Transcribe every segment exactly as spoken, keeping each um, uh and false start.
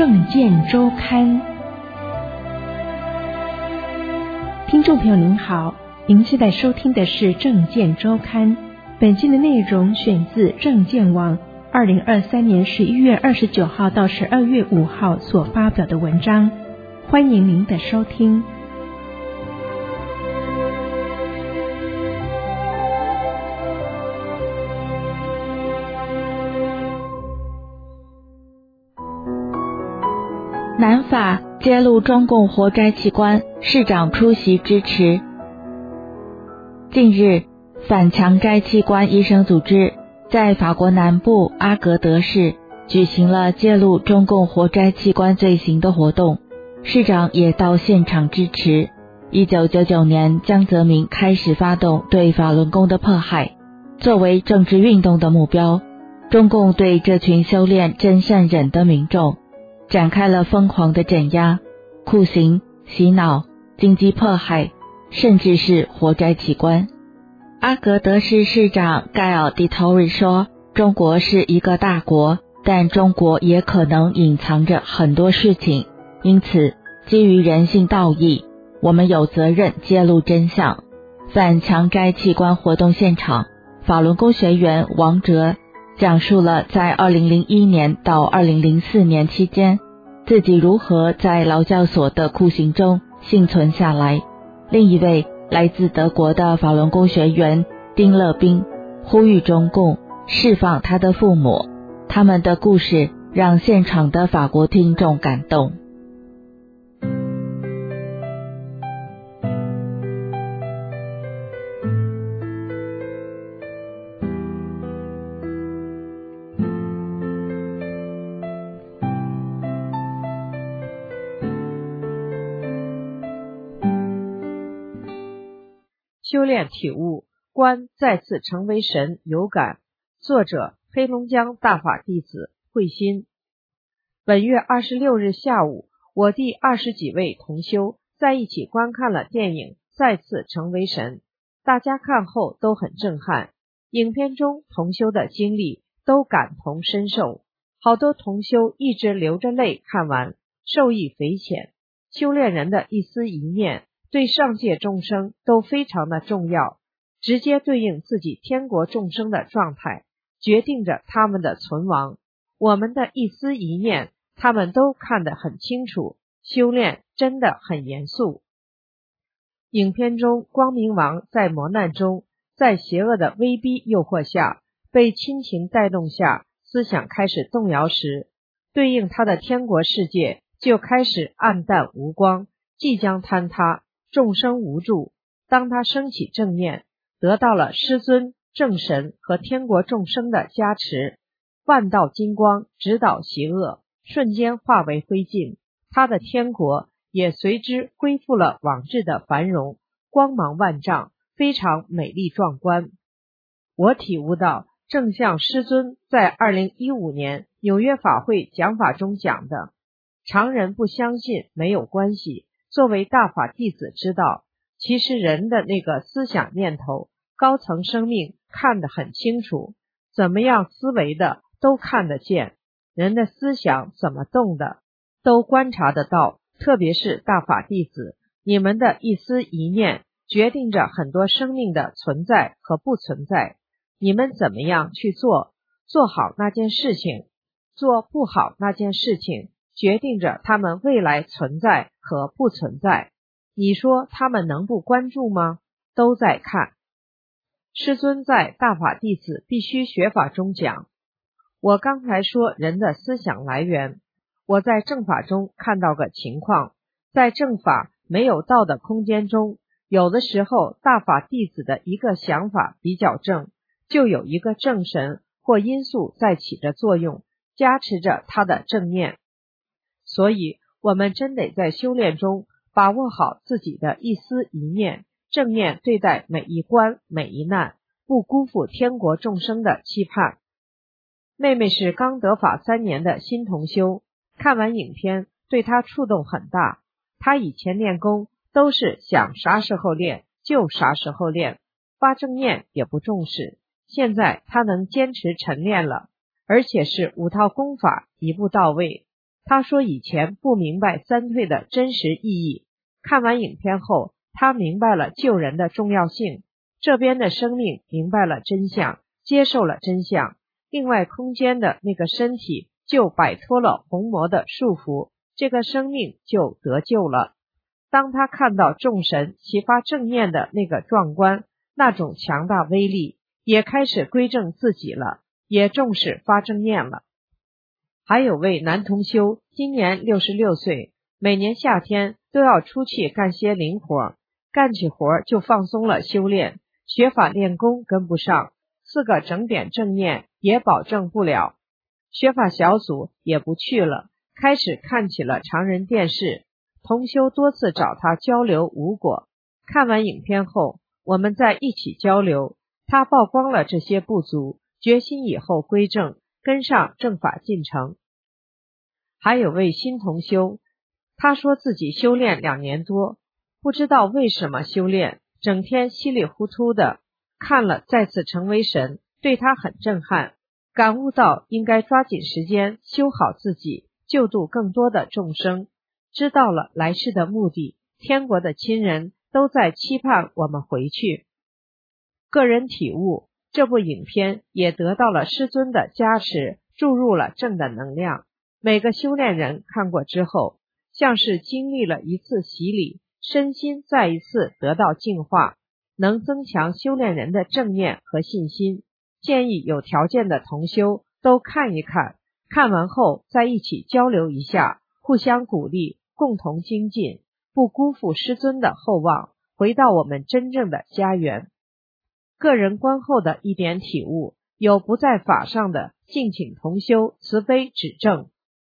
证件周刊。听众朋友您好，您现在收听的是证件周刊，本期的内容选自证件网二零二三年十一月二十九号到十二月五号所发表的文章，欢迎您的收听。 南法揭露中共活摘器官，市长出席支持。近日，反强摘器官医生组织在法国南部阿格德市举行了揭露中共活摘器官罪行的活动，市长也到现场支持。一九九九年，江泽民开始发动对法轮功的迫害，作为政治运动的目标，中共对这群修炼真善忍的民众展开了疯狂的镇压、酷刑、洗脑、经济迫害，甚至是活摘器官。阿格德市市长盖尔·迪头瑞说，中国是一个大国，但中国也可能隐藏着很多事情，因此基于人性道义，我们有责任揭露真相。反强摘器官活动现场，法轮功学员王哲讲述了在二零零一年到二零零四年期间，自己如何在劳教所的酷刑中幸存下来。另一位来自德国的法轮功学员丁乐斌呼吁中共释放他的父母，他们的故事让现场的法国听众感动。 修炼体悟，观再次成为神有感。作者：黑龙江大法弟子慧心。本月二十六日下午，我弟二十几位同修在一起观看了电影《再次成为神》，大家看后都很震撼。影片中同修的经历都感同身受，好多同修一直流着泪看完，受益匪浅。修炼人的一丝一念对上界众生都非常的重要，直接对应自己天国众生的状态，决定着他们的存亡。我们的一丝一念，他们都看得很清楚，修炼真的很严肃。影片中，光明王在磨难中，在邪恶的威逼诱惑下，被亲情带动下，思想开始动摇时，对应他的天国世界就开始暗淡无光，即将坍塌，众生无助。当他升起正念，得到了师尊、正神和天国众生的加持，万道金光指导邪恶，瞬间化为灰烬，他的天国也随之恢复了往日的繁荣，光芒万丈，非常美丽壮观。我体悟到，正像师尊在二零一五年纽约法会讲法中讲的，常人不相信没有关系，作为大法弟子知道，其实人的那个思想念头，高层生命看得很清楚，怎么样思维的都看得见，人的思想怎么动的都观察得到。特别是大法弟子，你们的一丝一念决定着很多生命的存在和不存在，你们怎么样去做，做好那件事情，做不好那件事情，决定着他们未来存在和不存在。你说他们能不关注吗？都在看。师尊在大法弟子必须学法中讲，我刚才说人的思想来源，我在正法中看到个情况，在正法没有道的空间中，有的时候大法弟子的一个想法比较正，就有一个正神或因素在起着作用，加持着他的正念。所以我们真得在修炼中把握好自己的一丝一念，正念对待每一关每一难，不辜负天国众生的期盼。妹妹是刚得法三年的新同修，看完影片对她触动很大。她以前练功都是想啥时候练就啥时候练，发正念也不重视，现在她能坚持晨练了，而且是五套功法一步到位。 他说以前不明白三退的真实意义，看完影片后，他明白了救人的重要性，这边的生命明白了真相，接受了真相，另外空间的那个身体就摆脱了虹魔的束缚，这个生命就得救了。当他看到众神齐发正念的那个壮观，那种强大威力，也开始归正自己了，也重视发正念了。还有位男同修，今年六十六岁，每年夏天都要出去干些零活，干起活就放松了修炼，学法练功跟不上，四个整点正念也保证不了，学法小组也不去了，开始看起了常人电视。同修多次找他交流无果，看完影片后，我们在一起交流，他曝光了这些不足，决心以后归正，跟上正法进程。还有位新同修，他说自己修炼两年多，不知道为什么修炼，整天稀里糊涂的，看了再次成为神，对他很震撼，感悟到应该抓紧时间修好自己，救度更多的众生，知道了来世的目的，天国的亲人都在期盼我们回去。个人体悟，这部影片也得到了师尊的加持，注入了正的能量。每个修炼人看过之后，像是经历了一次洗礼，身心再一次得到净化，能增强修炼人的正念和信心。建议有条件的同修都看一看，看完后再一起交流一下，互相鼓励，共同精进，不辜负师尊的厚望，回到我们真正的家园。个人观后的一点体悟，有不在法上的，敬请同修慈悲指正。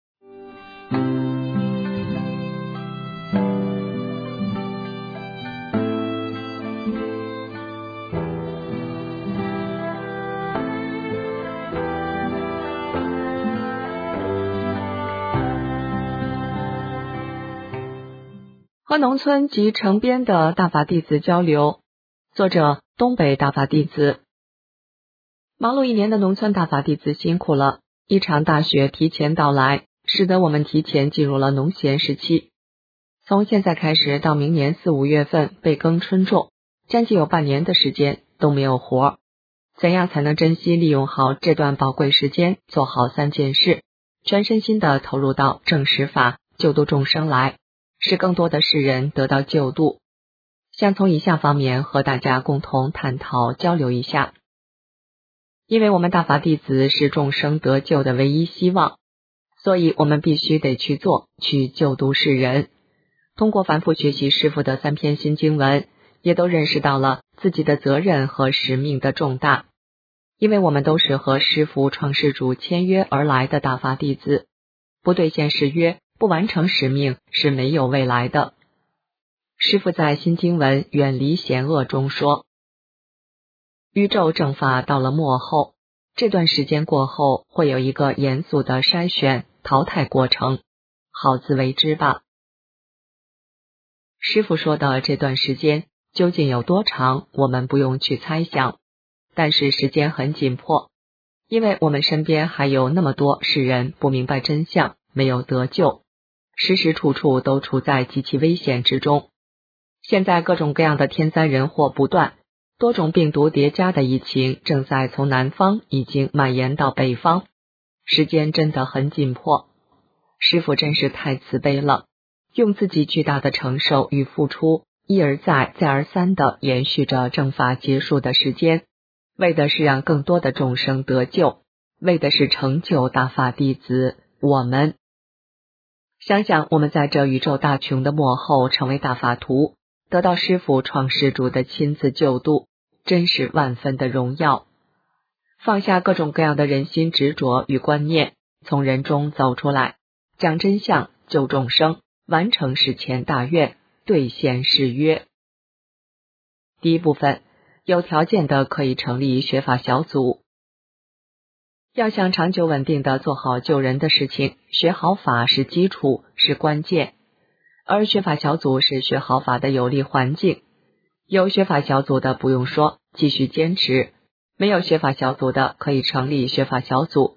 和农村及城边的大法弟子交流，作者东北大法弟子。忙碌一年的农村大法弟子辛苦了，一场大雪提前到来，使得我们提前进入了农闲时期。从现在开始到明年四五月份备耕春种，将近有半年的时间都没有活。怎样才能珍惜利用好这段宝贵时间，做好三件事，全身心的投入到正实法，救度众生来，使更多的世人得到救度。想从以下方面和大家共同探讨交流一下。因为我们大法弟子是众生得救的唯一希望，所以我们必须得去做，去救度世人。通过反复学习师父的三篇新经文，也都认识到了自己的责任和使命的重大。因为我们都是和师父创世主签约而来的大法弟子，不兑现誓约，不完成使命是没有未来的。师父在新经文远离险恶中说，宇宙正法到了末后，这段时间过后会有一个严肃的筛选淘汰过程，好自为之吧。师父说的这段时间究竟有多长，我们不用去猜想，但是时间很紧迫，因为我们身边还有那么多世人不明白真相，没有得救，时时处处都处在极其危险之中。现在各种各样的天灾人祸不断，多种病毒叠加的疫情正在从南方已经蔓延到北方，时间真的很紧迫。师父真是太慈悲了，用自己巨大的承受与付出，一而再再而三地延续着正法结束的时间，为的是让更多的众生得救，为的是成就大法弟子我们。想想我们在这宇宙大穷的末后成为大法徒，得到师父创世主的亲自救度，真是万分的荣耀。放下各种各样的人心执着与观念，从人中走出来，讲真相，救众生，完成世前大愿，兑现誓约。第一部分，有条件的可以成立学法小组。要想长久稳定的做好救人的事情，学好法是基础，是关键。而学法小组是学好法的有利环境，有学法小组的不用说，继续坚持；没有学法小组的可以成立学法小组，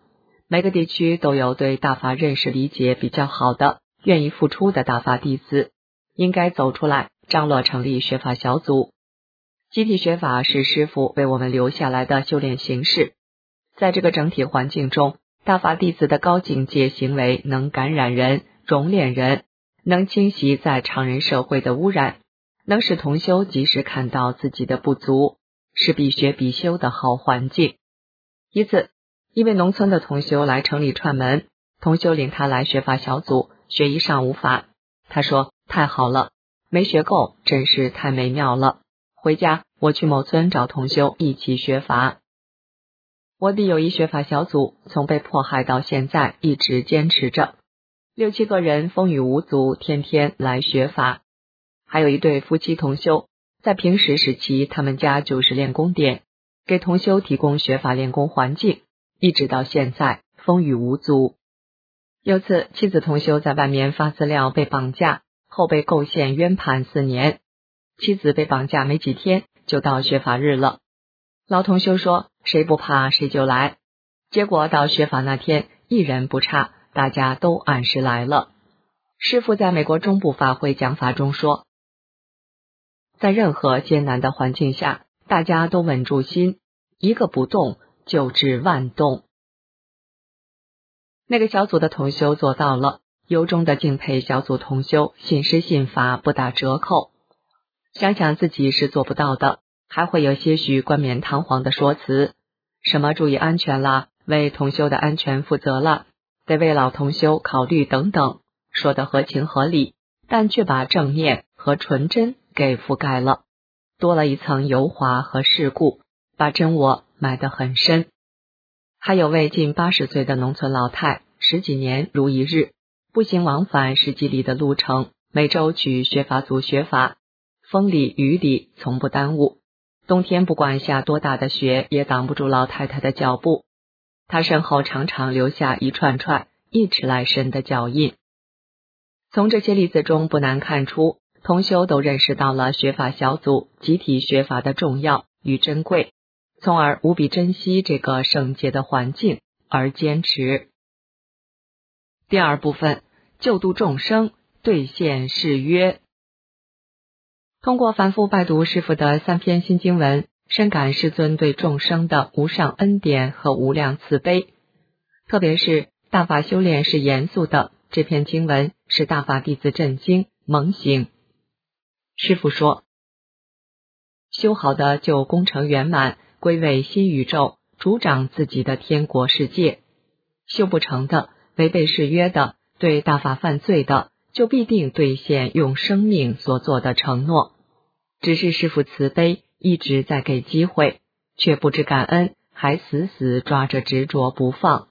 每个地区都有对大法认识理解比较好的、愿意付出的大法弟子，应该走出来，张罗成立学法小组。集体学法是师父为我们留下来的修炼形式，在这个整体环境中，大法弟子的高境界行为能感染人、熔炼人，能清洗在常人社会的污染，能使同修及时看到自己的不足，是必学必修的好环境。一次，一位农村的同修来城里串门，同修领他来学法小组学一上午法。他说：太好了，没学够，真是太美妙了。回家我去某村找同修一起学法。我地有一学法小组，从被迫害到现在一直坚持着，六七个人风雨无阻，天天来学法。还有一对夫妻同修，在平时时期他们家就是练功点，给同修提供学法练功环境，一直到现在风雨无阻。有次妻子同修在外面发资料被绑架，后被构陷冤判四年。妻子被绑架没几天就到学法日了，老同修说谁不怕谁就来，结果到学法那天一人不差，大家都按时来了。师父在美国中部法会讲法中说，在任何艰难的环境下，大家都稳住心，一个不动就致万动。那个小组的同修做到了，由衷的敬佩小组同修信师信法不打折扣。想想自己是做不到的，还会有些许冠冕堂皇的说辞，什么注意安全啦，为同修的安全负责了，得为老同修考虑等等，说得合情合理，但却把正面和纯真给覆盖了，多了一层油滑和世故，把真我埋得很深。还有位近八十岁的农村老太，十几年如一日，步行往返十几里的路程，每周去学法组学法，风里雨里从不耽误，冬天不管下多大的雪也挡不住老太太的脚步，她身后常常留下一串串一尺来深的脚印。从这些例子中不难看出，同修都认识到了学法小组集体学法的重要与珍贵，从而无比珍惜这个圣洁的环境而坚持。第二部分，救度众生，兑现誓约。通过反复拜读师父的三篇新经文，深感师尊对众生的无上恩典和无量慈悲。特别是大法修炼是严肃的，这篇经文使大法弟子震惊猛醒。师父说，修好的就功成圆满，归位新宇宙，主掌自己的天国世界；修不成的，违背誓约的，对大法犯罪的，就必定兑现用生命所做的承诺。只是师父慈悲，一直在给机会，却不知感恩，还死死抓着执着不放。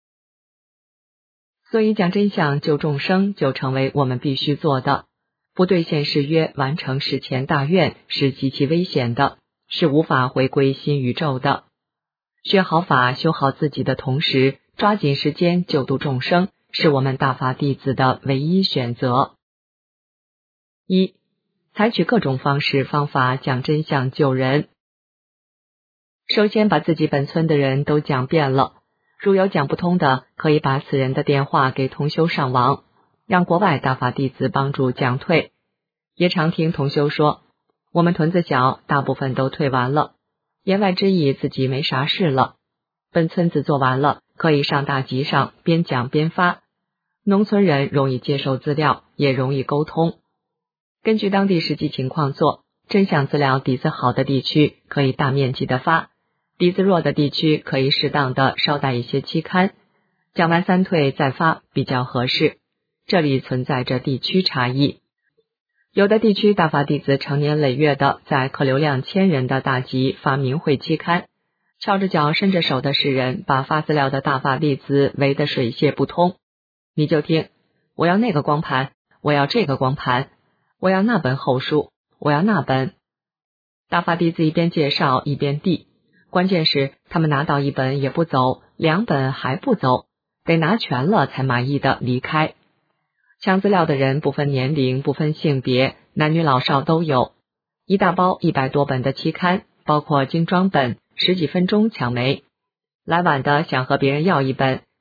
所以讲真相救众生就成为我们必须做的，不兑现誓约，完成事前大愿是极其危险的，是无法回归新宇宙的。学好法，修好自己的同时，抓紧时间救度众生，是我们大法弟子的唯一选择。一、采取各种方式方法讲真相救人。首先把自己本村的人都讲遍了，如有讲不通的，可以把此人的电话给同修上网，让国外大法弟子帮助讲退。也常听同修说，我们屯子小，大部分都退完了，言外之意自己没啥事了，本村子做完了，可以上大集上边讲边发。农村人容易接受资料，也容易沟通，根据当地实际情况做，真相资料底子好的地区可以大面积的发，底子弱的地区可以适当的捎带一些期刊，讲完三退再发比较合适，这里存在着地区差异。有的地区大法弟子成年累月的在客流量千人的大集发明会期刊，翘着脚伸着手的世人把发资料的大法弟子围得水泄不通。你就听，我要那个光盘，我要这个光盘，我要那本后书，我要那本。大法弟子一边介绍一边递，关键是他们拿到一本也不走，两本还不走，得拿全了才满意的离开。抢资料的人不分年龄，不分性别，男女老少都有。一大包一百多本的期刊，包括精装本，十几分钟抢没。来晚的想和别人要一本，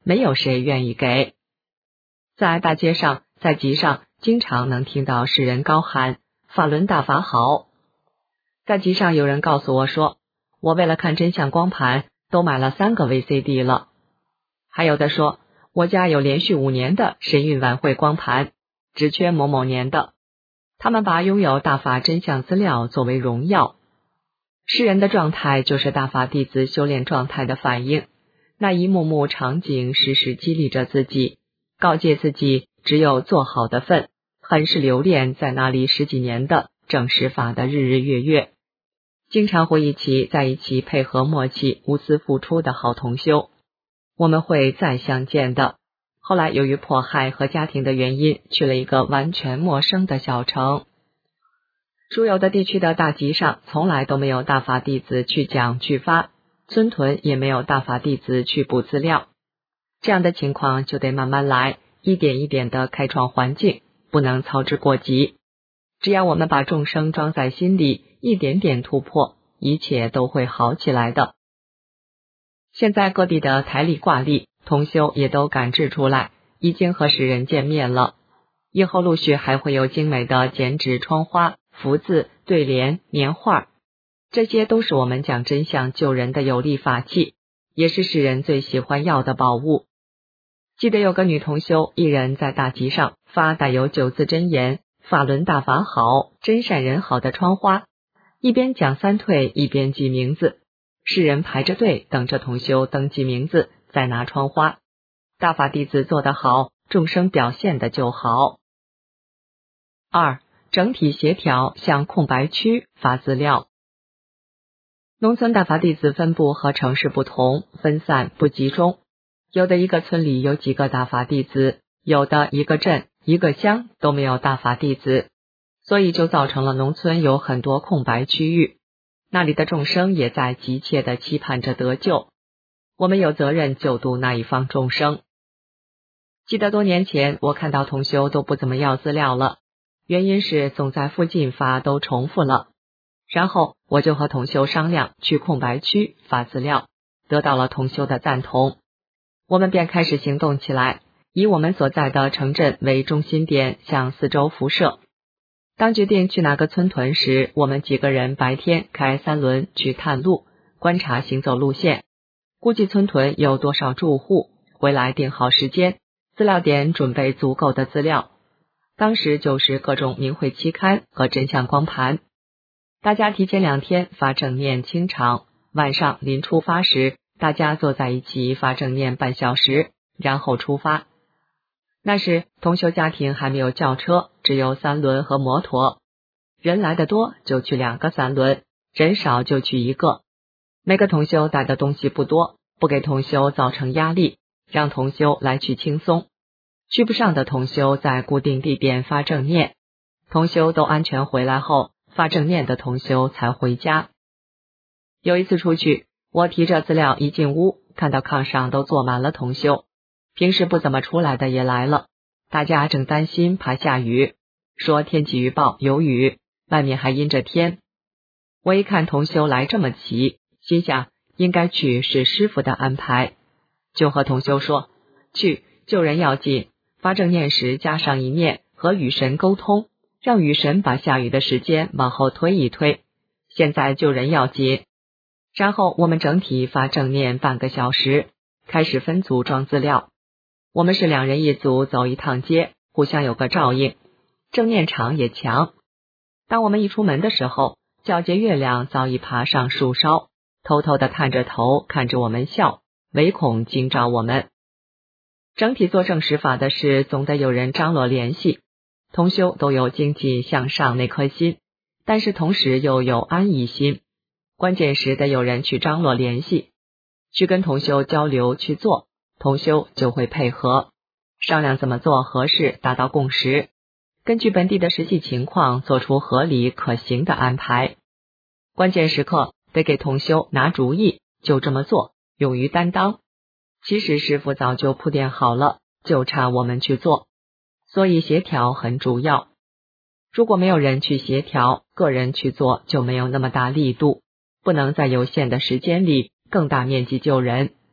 没有谁愿意给。在大街上，在集上，经常能听到世人高喊法轮大法好。在集上有人告诉我说，我为了看真相光盘都买了三个 V C D 了。还有的说，我家有连续五年的神韵晚会光盘，只缺某某年的。他们把拥有大法真相资料作为荣耀。世人的状态就是大法弟子修炼状态的反应，那一幕幕场景时时激励着自己，告诫自己只有做好的份，很是留恋在那里十几年的正实法的日日月月。经常回忆起在一起配合默契无私付出的好同修，我们会再相见的。后来由于迫害和家庭的原因，去了一个完全陌生的小城。属有的地区的大集上从来都没有大法弟子去讲去发，村屯也没有大法弟子去补资料。这样的情况就得慢慢来，一点一点的开创环境，不能操之过急。只要我们把众生装在心里，一点点突破，一切都会好起来的。现在各地的台历挂历同修也都感知出来，已经和世人见面了。以后陆续还会有精美的剪纸窗花、福字、对联、年画，这些都是我们讲真相救人的有力法器，也是世人最喜欢要的宝物。记得有个女同修，一人在大集上发带有九字真言法轮大法好，真善人好的窗花，一边讲三退，一边记名字，世人排着队等着同修登记名字，再拿窗花。大法弟子做得好，众生表现的就好。二、整体协调，向空白区发资料。农村大法弟子分布和城市不同，分散不集中，有的一个村里有几个大法弟子，有的一个镇一个乡都没有大法弟子，所以就造成了农村有很多空白区域，那里的众生也在急切地期盼着得救，我们有责任救度那一方众生。记得多年前我看到同修都不怎么要资料了，原因是总在附近发都重复了，然后我就和同修商量去空白区发资料，得到了同修的赞同，我们便开始行动起来，以我们所在的城镇为中心点向四周辐射。当决定去哪个村屯时，我们几个人白天开三轮去探路，观察行走路线，估计村屯有多少住户，回来定好时间，资料点准备足够的资料。当时就是各种明慧期刊和真相光盘，大家提前两天发正念清场，晚上临出发时，大家坐在一起发正念半小时，然后出发。那时同修家庭还没有轿车，只有三轮和摩托，人来的多就去两个三轮，人少就去一个。每个同修带的东西不多，不给同修造成压力，让同修来去轻松。去不上的同修在固定地点发正念，同修都安全回来后，发正念的同修才回家。有一次出去，我提着资料一进屋，看到炕上都坐满了同修，平时不怎么出来的也来了，大家正担心怕下雨，说天气预报有雨，外面还阴着天。我一看同修来这么齐，心想应该去是师父的安排，就和同修说，去救人要紧，发正念时加上一念和雨神沟通，让雨神把下雨的时间往后推一推，现在救人要紧。然后我们整体发正念半个小时，开始分组装资料。我们是两人一组走一趟街，互相有个照应，正念场也强。当我们一出门的时候，皎洁月亮早已爬上树梢，偷偷地探着头看着我们笑，唯恐惊着我们。整体做正实法的事，总得有人张罗联系，同修都有精进向上那颗心，但是同时又有安逸心，关键时得有人去张罗联系，去跟同修交流去做，同修就会配合，商量怎么做合适，达到共识，根据本地的实际情况做出合理可行的安排。关键时刻得给同修拿主意，就这么做，勇于担当。其实师父早就铺垫好了，就差我们去做，所以协调很主要。如果没有人去协调，个人去做就没有那么大力度，不能在有限的时间里更大面积救人。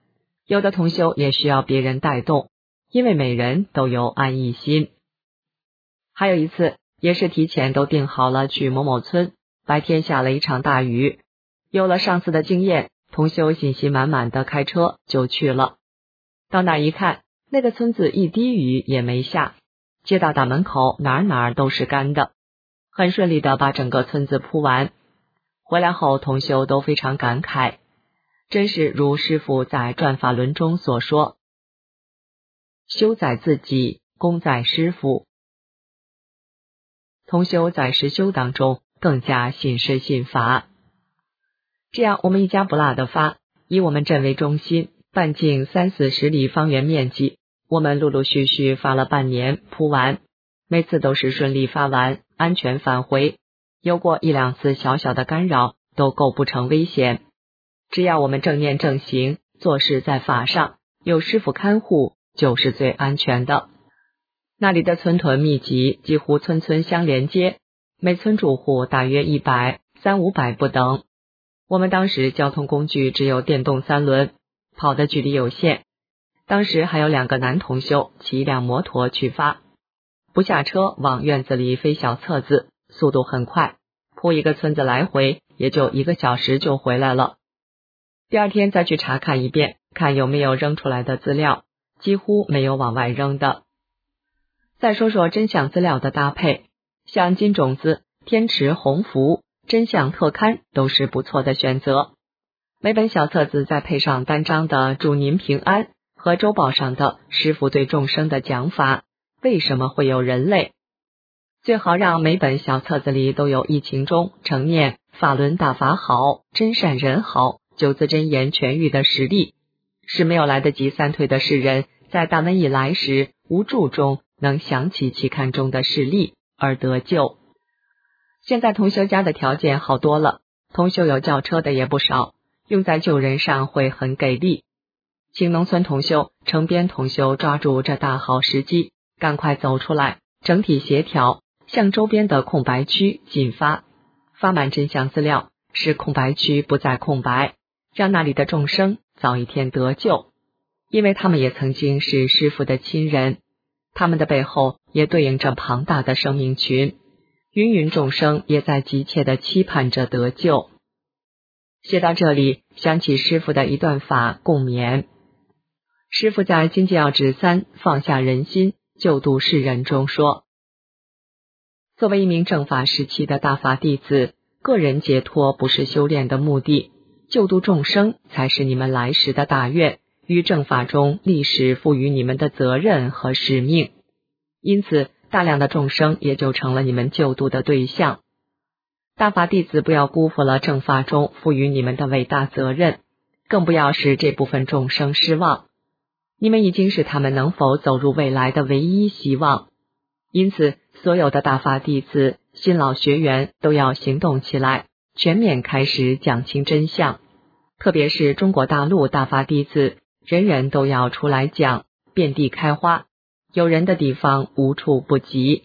有的同修也需要别人带动，因为每人都有安逸心。还有一次，也是提前都定好了去某某村，白天下了一场大雨，有了上次的经验，同修信心满满的开车就去了。到那一看，那个村子一滴雨也没下，街道大门口哪哪都是干的，很顺利的把整个村子铺完。回来后，同修都非常感慨，真是如师父在转法轮中所说，修在自己，功在师父。同修在实修当中更加信师信法。这样我们一家不落的发，以我们镇为中心，半径三四十里方圆面积，我们陆陆续续发了半年铺完，每次都是顺利发完，安全返回，有过一两次小小的干扰都构不成危险。只要我们正念正行，做事在法上，有师父看护，就是最安全的。那里的村屯密集，几乎村村相连接，每村住户大约一百、三五百不等。我们当时交通工具只有电动三轮，跑的距离有限。当时还有两个男同修骑一辆摩托去发，不下车往院子里飞小册子，速度很快，铺一个村子来回也就一个小时就回来了。第二天再去查看一遍，看有没有扔出来的资料，几乎没有往外扔的。再说说真相资料的搭配，像金种子、天池鸿福、真相特刊都是不错的选择。每本小册子再配上单张的祝您平安和周报上的师父对众生的讲法，为什么会有人类？最好让每本小册子里都有疫情中成念法轮大法好，真善人好，九字真言痊愈的实例，使没有来得及三退的世人在大瘟疫来时无助中能想起期刊中的事例而得救。现在同修家的条件好多了，同修有轿车的也不少，用在救人上会很给力。请农村同修、城边同修抓住这大好时机，赶快走出来，整体协调，向周边的空白区进发，发满真相资料，使空白区不再空白，让那里的众生早一天得救。因为他们也曾经是师父的亲人，他们的背后也对应着庞大的生命群，芸芸众生也在急切地期盼着得救。写到这里，想起师父的一段法共勉。师父在《经济要旨三放下人心，救度世人》中说，作为一名正法时期的大法弟子，个人解脱不是修炼的目的，救度众生才是你们来时的大愿，与正法中历史赋予你们的责任和使命。因此大量的众生也就成了你们救度的对象。大法弟子不要辜负了正法中赋予你们的伟大责任，更不要使这部分众生失望。你们已经是他们能否走入未来的唯一希望。因此所有的大法弟子、新老学员都要行动起来，全面开始讲清真相。特别是中国大陆大法弟子，人人都要出来讲，遍地开花，有人的地方无处不及。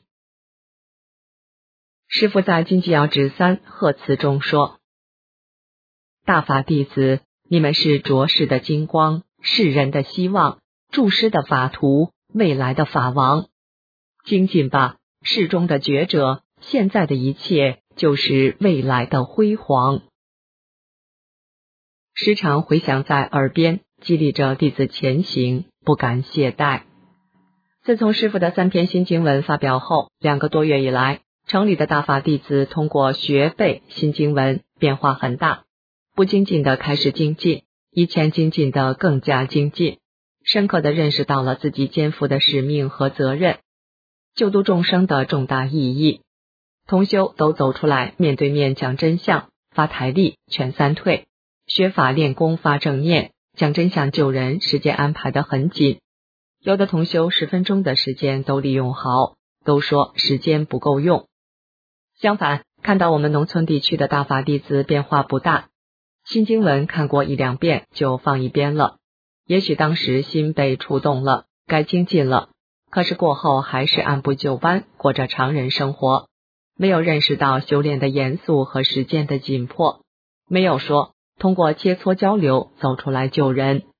师父在《经济要旨三贺词》中说，大法弟子，你们是浊世的金光，世人的希望，注师的法图，未来的法王。精进吧，世中的觉者，现在的一切就是未来的辉煌。时常回响在耳边，激励着弟子前行，不敢懈怠。自从师父的三篇新经文发表后，两个多月以来，城里的大法弟子通过学背新经文变化很大，不精进的开始精进，以前精进的更加精进，深刻的认识到了自己肩负的使命和责任，救度众生的重大意义。同修都走出来，面对面讲真相，发台历，劝三退，学法练功，发正念，讲真相救人，时间安排得很紧。有的同修十分钟的时间都利用好，都说时间不够用。相反，看到我们农村地区的大法弟子变化不大，新经文看过一两遍就放一边了，也许当时心被触动了，该精进了，可是过后还是按部就班过着常人生活，没有认识到修炼的严肃和时间的紧迫，没有说通过切磋交流走出来救人。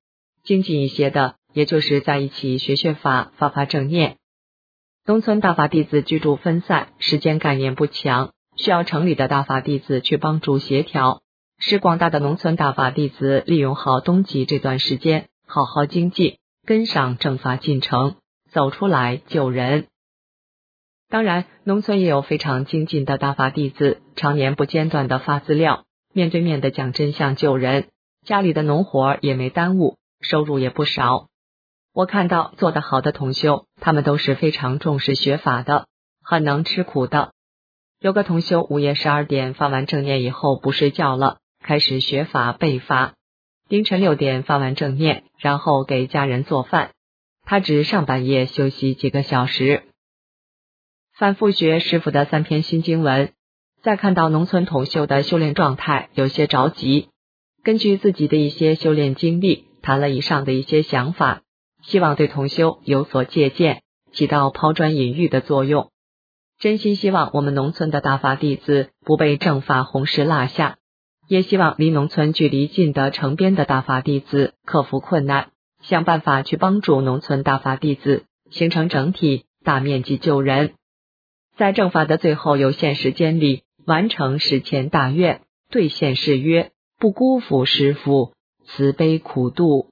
精进一些的，也就是在一起学学法，发发正念。农村大法弟子居住分散，时间概念不强，需要城里的大法弟子去帮助协调，使广大的农村大法弟子利用好冬季这段时间，好好精进，跟上正法进程，走出来救人。当然，农村也有非常精进的大法弟子，常年不间断的发资料，面对面的讲真相救人，家里的农活也没耽误，收入也不少。我看到做得好的同修，他们都是非常重视学法的，很能吃苦的。有个同修午夜十二点发完正念以后不睡觉了，开始学法背法，凌晨六点发完正念，然后给家人做饭，他只上半夜休息几个小时。反复学师父的三篇新经文，再看到农村同修的修炼状态，有些着急。根据自己的一些修炼经历，谈了以上的一些想法，希望对同修有所借鉴，起到抛砖引玉的作用。真心希望我们农村的大法弟子不被正法红石落下，也希望离农村距离近的城边的大法弟子克服困难，想办法去帮助农村大法弟子形成整体，大面积救人。在正法的最后有限时间里，完成世前大愿，兑现誓约，不辜负师父慈悲苦度。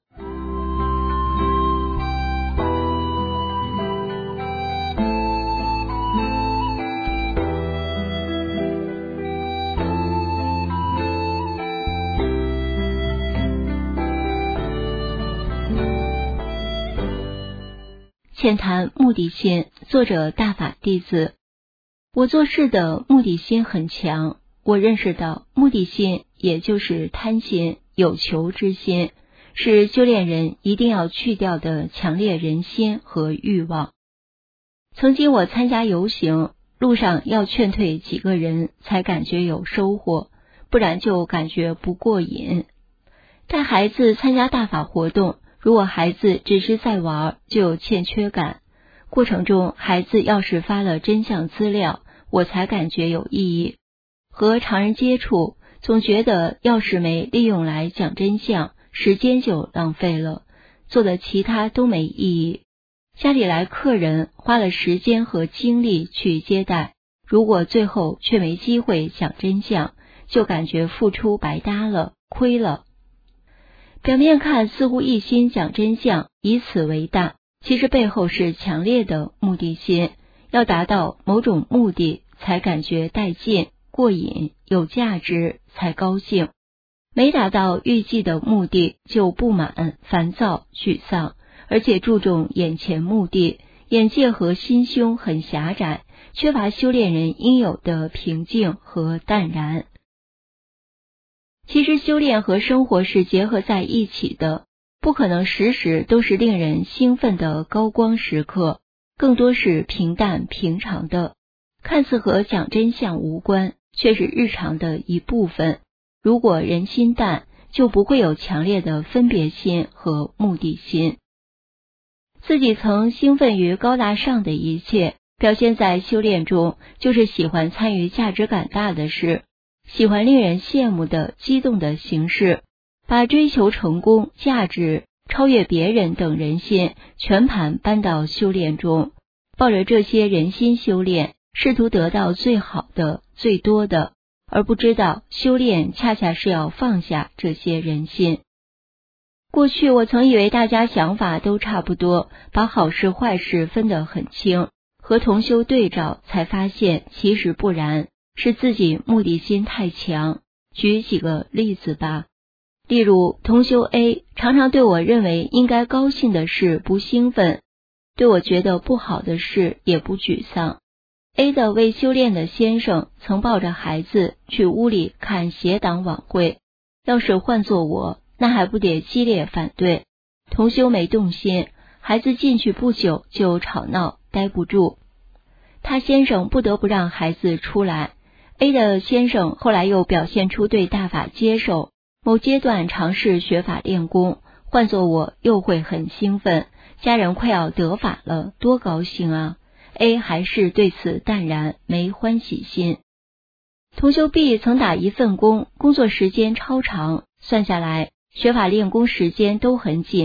浅谈目的心，作者大法弟子。我做事的目的心很强，我认识到目的心也就是贪心、有求之心，是修炼人一定要去掉的强烈人心和欲望。曾经我参加游行，路上要劝退几个人才感觉有收获，不然就感觉不过瘾。带孩子参加大法活动，如果孩子只是在玩，就有欠缺感。过程中孩子要是发了真相资料，我才感觉有意义。和常人接触，总觉得要是没利用来讲真相，时间就浪费了，做的其他都没意义。家里来客人，花了时间和精力去接待，如果最后却没机会讲真相，就感觉付出白搭了，亏了。表面看似乎一心讲真相，以此为大，其实背后是强烈的目的心，要达到某种目的才感觉带劲、过瘾、有价值才高兴。没达到预计的目的就不满、烦躁、沮丧，而且注重眼前目的，眼界和心胸很狭窄，缺乏修炼人应有的平静和淡然。其实修炼和生活是结合在一起的，不可能时时都是令人兴奋的高光时刻，更多是平淡平常的，看似和讲真相无关，却是日常的一部分。如果人心淡，就不会有强烈的分别心和目的心。自己曾兴奋于高大上的一切，表现在修炼中，就是喜欢参与价值感大的事，喜欢令人羡慕的激动的形式，把追求成功、价值、超越别人等人心全盘搬到修炼中，抱着这些人心修炼，试图得到最好的、最多的，而不知道修炼恰恰是要放下这些人心。过去我曾以为大家想法都差不多，把好事坏事分得很清，和同修对照才发现其实不然，是自己目的心太强。举几个例子吧。例如同修 A 常常对我认为应该高兴的事不兴奋，对我觉得不好的事也不沮丧。A 的未修炼的先生曾抱着孩子去屋里看邪党晚会，要是换做我，那还不得激烈反对。同修没动心，孩子进去不久就吵闹，待不住，他先生不得不让孩子出来。 A 的先生后来又表现出对大法接受，某阶段尝试学法练功，换做我又会很兴奋，家人快要得法了，多高兴啊！ A 还是对此淡然，没欢喜心。同修 B 曾打一份工，工作时间超长，算下来学法练功时间都很紧，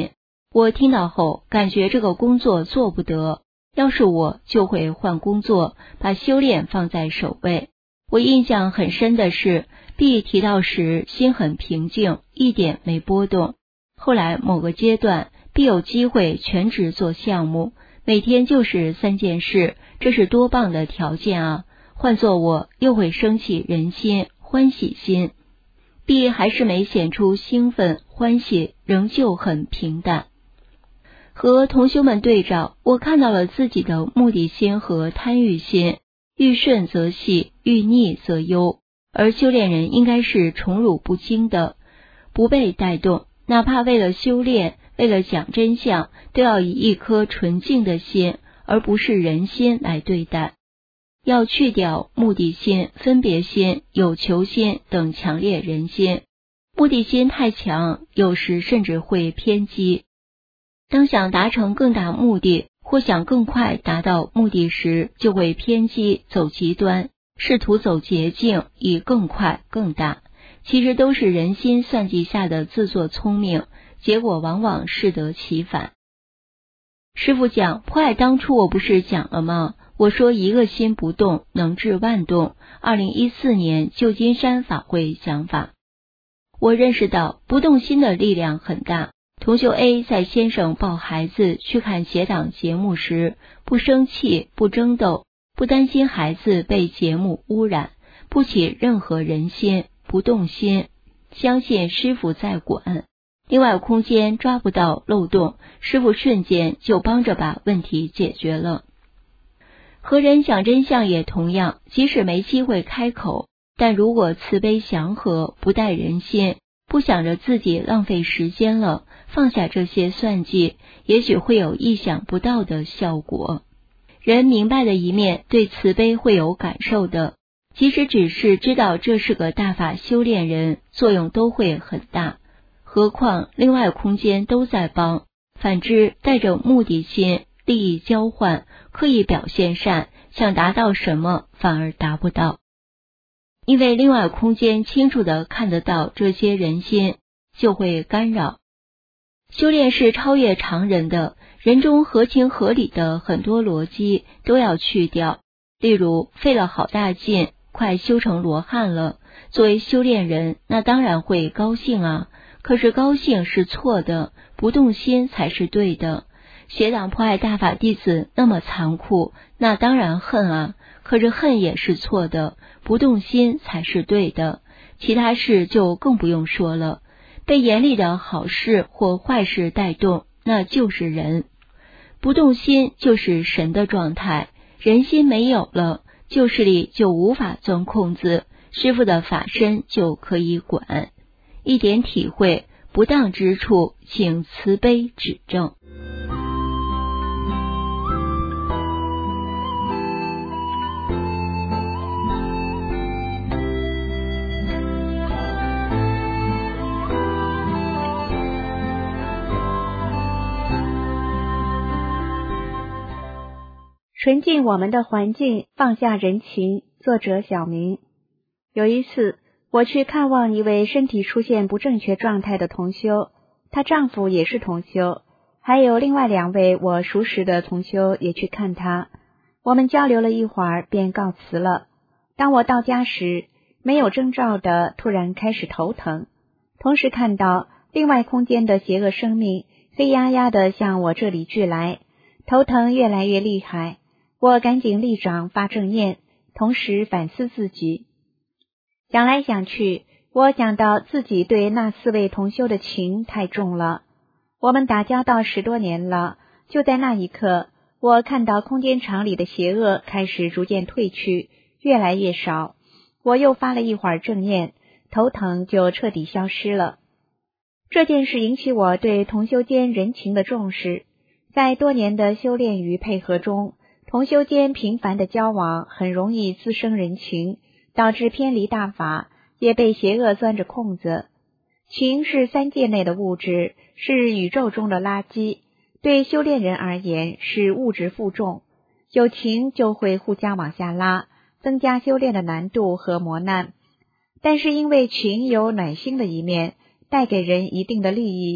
我听到后感觉这个工作做不得，要是我就会换工作，把修炼放在首位。我印象很深的是 B 提到时心很平静，一点没波动。后来某个阶段 B 有机会全职做项目，每天就是三件事，这是多棒的条件啊！换做我又会生起人心欢喜心。 B 还是没显出兴奋欢喜，仍旧很平淡。和同修们对照，我看到了自己的目的心和贪欲心，欲顺则喜，欲逆则忧。而修炼人应该是宠辱不惊的，不被带动，哪怕为了修炼，为了讲真相，都要以一颗纯净的心，而不是人心来对待。要去掉目的心、分别心、有求心等强烈人心。目的心太强，有时甚至会偏激。当想达成更大目的，或想更快达到目的时，就会偏激走极端，试图走捷径，以更快更大。其实都是人心算计下的自作聪明，结果往往适得其反。师父讲破爱，当初我不是讲了吗？我说一个心不动，能治万动。二零一四年旧金山法会讲法，我认识到不动心的力量很大。同修 A 在先生抱孩子去看邪党节目时，不生气，不争斗，不担心孩子被节目污染，不起任何人心，不动心，相信师父在管。另外空间抓不到漏洞，师父瞬间就帮着把问题解决了。和人讲真相也同样，即使没机会开口，但如果慈悲祥和，不带人心，不想着自己浪费时间了，放下这些算计，也许会有意想不到的效果。人明白的一面，对慈悲会有感受的，即使只是知道这是个大法修炼人，作用都会很大。何况另外空间都在帮，反之带着目的心，利益交换，刻意表现善，想达到什么反而达不到。因为另外空间清楚地看得到这些人心，就会干扰。修炼是超越常人的，人中合情合理的很多逻辑都要去掉。例如费了好大劲，快修成罗汉了，作为修炼人，那当然会高兴啊。可是高兴是错的，不动心才是对的。邪党迫害大法弟子那么残酷，那当然恨啊，可是恨也是错的，不动心才是对的。其他事就更不用说了，被严厉的好事或坏事带动，那就是人。不动心就是神的状态，人心没有了，旧势力就无法钻空子，师父的法身就可以管。一点体会，不当之处，请慈悲指正。 纯净我们的环境，放下人情。作者小明。有一次我去看望一位身体出现不正确状态的同修，她丈夫也是同修，还有另外两位我熟识的同修也去看她。我们交流了一会儿便告辞了。当我到家时，没有征兆的突然开始头疼，同时看到另外空间的邪恶生命黑压压的向我这里聚来，头疼越来越厉害。我赶紧立掌发正念，同时反思自己。想来想去，我想到自己对那四位同修的情太重了。我们打交道十多年了，就在那一刻，我看到空间场里的邪恶开始逐渐退去，越来越少。我又发了一会儿正念，头疼就彻底消失了。这件事引起我对同修间人情的重视。在多年的修炼与配合中，同修间频繁的交往很容易滋生人情，导致偏离大法，也被邪恶钻着空子。情是三界内的物质，是宇宙中的垃圾，对修炼人而言是物质负重，有情就会互相往下拉，增加修炼的难度和磨难。但是因为情有暖心的一面，带给人一定的利益，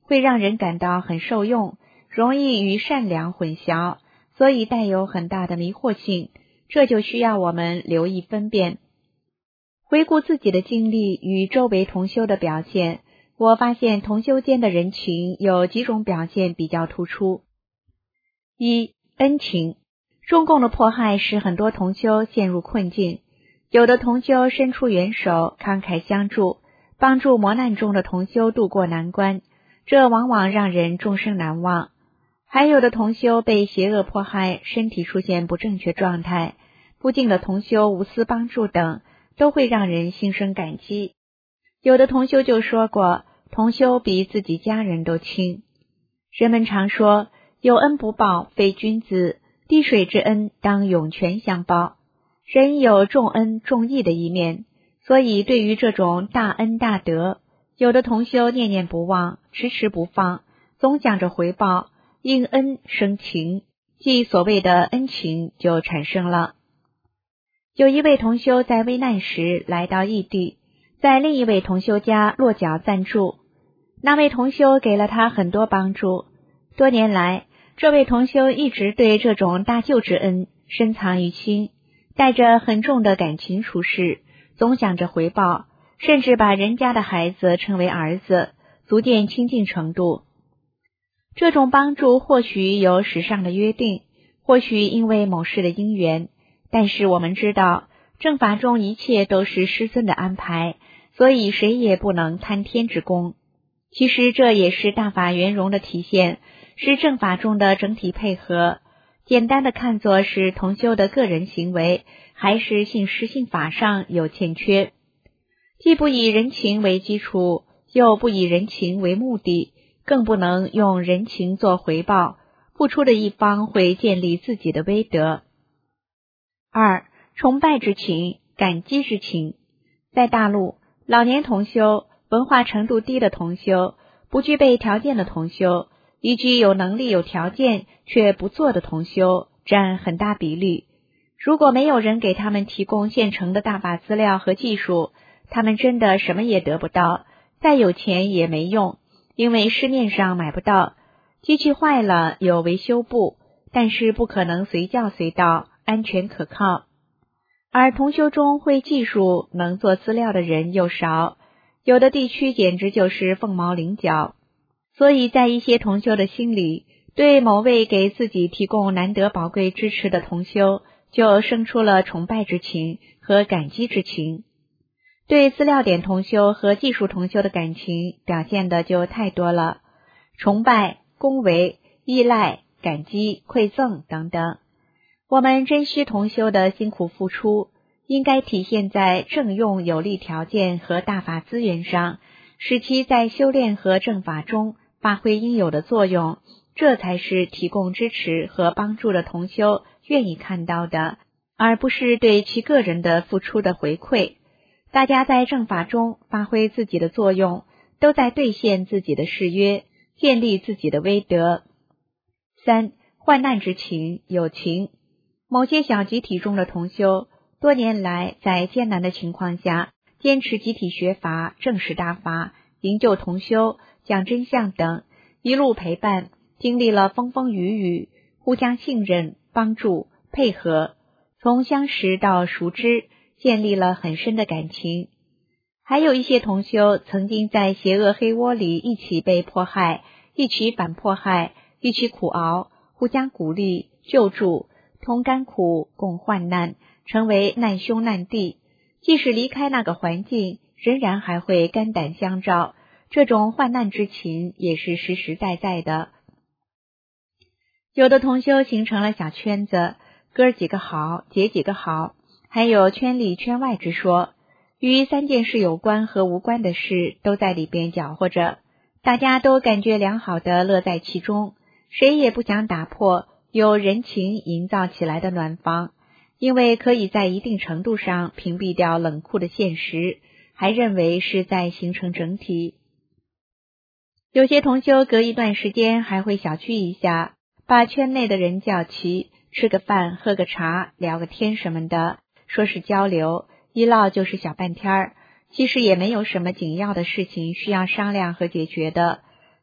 会让人感到很受用，容易与善良混淆，所以带有很大的迷惑性，这就需要我们留意分辨。回顾自己的经历与周围同修的表现，我发现同修间的人情有几种表现比较突出。一、恩情。中共的迫害使很多同修陷入困境，有的同修伸出援手，慷慨相助，帮助磨难中的同修渡过难关，这往往让人终生难忘。还有的同修被邪恶迫害，身体出现不正确状态，不敬的同修无私帮助等，都会让人心生感激。有的同修就说过，同修比自己家人都亲。人们常说，有恩不报非君子，滴水之恩当涌泉相报。人有重恩重义的一面，所以对于这种大恩大德，有的同修念念不忘，迟迟不放，总想着回报，因恩生情，即所谓的恩情就产生了。有一位同修在危难时来到异地，在另一位同修家落脚暂住，那位同修给了他很多帮助。多年来，这位同修一直对这种大救之恩深藏于心，带着很重的感情处事，总想着回报，甚至把人家的孩子称为儿子，足见亲近程度。这种帮助或许有史上的约定，或许因为某事的因缘，但是我们知道，正法中一切都是师尊的安排，所以谁也不能贪天之功。其实这也是大法圆融的体现，是正法中的整体配合。简单的看作是同修的个人行为，还是信师信法上有欠缺。既不以人情为基础，又不以人情为目的，更不能用人情做回报，付出的一方会建立自己的威德。二、崇拜之情，感激之情。在大陆，老年同修、文化程度低的同修、不具备条件的同修，以及有能力有条件却不做的同修占很大比例。如果没有人给他们提供现成的大法资料和技术，他们真的什么也得不到，再有钱也没用，因为市面上买不到。机器坏了有维修部，但是不可能随叫随到，安全可靠。而同修中会技术能做资料的人又少，有的地区简直就是凤毛麟角。所以在一些同修的心里，对某位给自己提供难得宝贵支持的同修，就生出了崇拜之情和感激之情。对资料点同修和技术同修的感情表现的就太多了，崇拜、恭维、依赖、感激、馈赠等等。我们珍惜同修的辛苦付出，应该体现在正用有利条件和大法资源上，使其在修炼和正法中发挥应有的作用，这才是提供支持和帮助的同修愿意看到的，而不是对其个人的付出的回馈。大家在正法中发挥自己的作用，都在兑现自己的誓约，建立自己的威德。三、患难之情，友情。某些小集体中的同修，多年来在艰难的情况下，坚持集体学法、正视大法、营救同修、讲真相等，一路陪伴，经历了风风雨雨，互相信任、帮助、配合，从相识到熟知，建立了很深的感情。还有一些同修曾经在邪恶黑窝里一起被迫害，一起反迫害，一起苦熬，互相鼓励、救助，同甘苦，共患难，成为难兄难弟。即使离开那个环境，仍然还会肝胆相照，这种患难之情也是实实在在的。有的同修形成了小圈子，哥几个好，姐几个好，还有圈里圈外之说，与三件事有关和无关的事都在里边搅和着，大家都感觉良好的乐在其中，谁也不想打破由人情营造起来的暖房，因为可以在一定程度上屏蔽掉冷酷的现实，还认为是在形成整体。有些同修隔一段时间还会小聚一下，把圈内的人叫齐，吃个饭，喝个茶，聊个天什么的，说是交流，一唠就是小半天儿，其实也没有什么紧要的事情需要商量和解决的。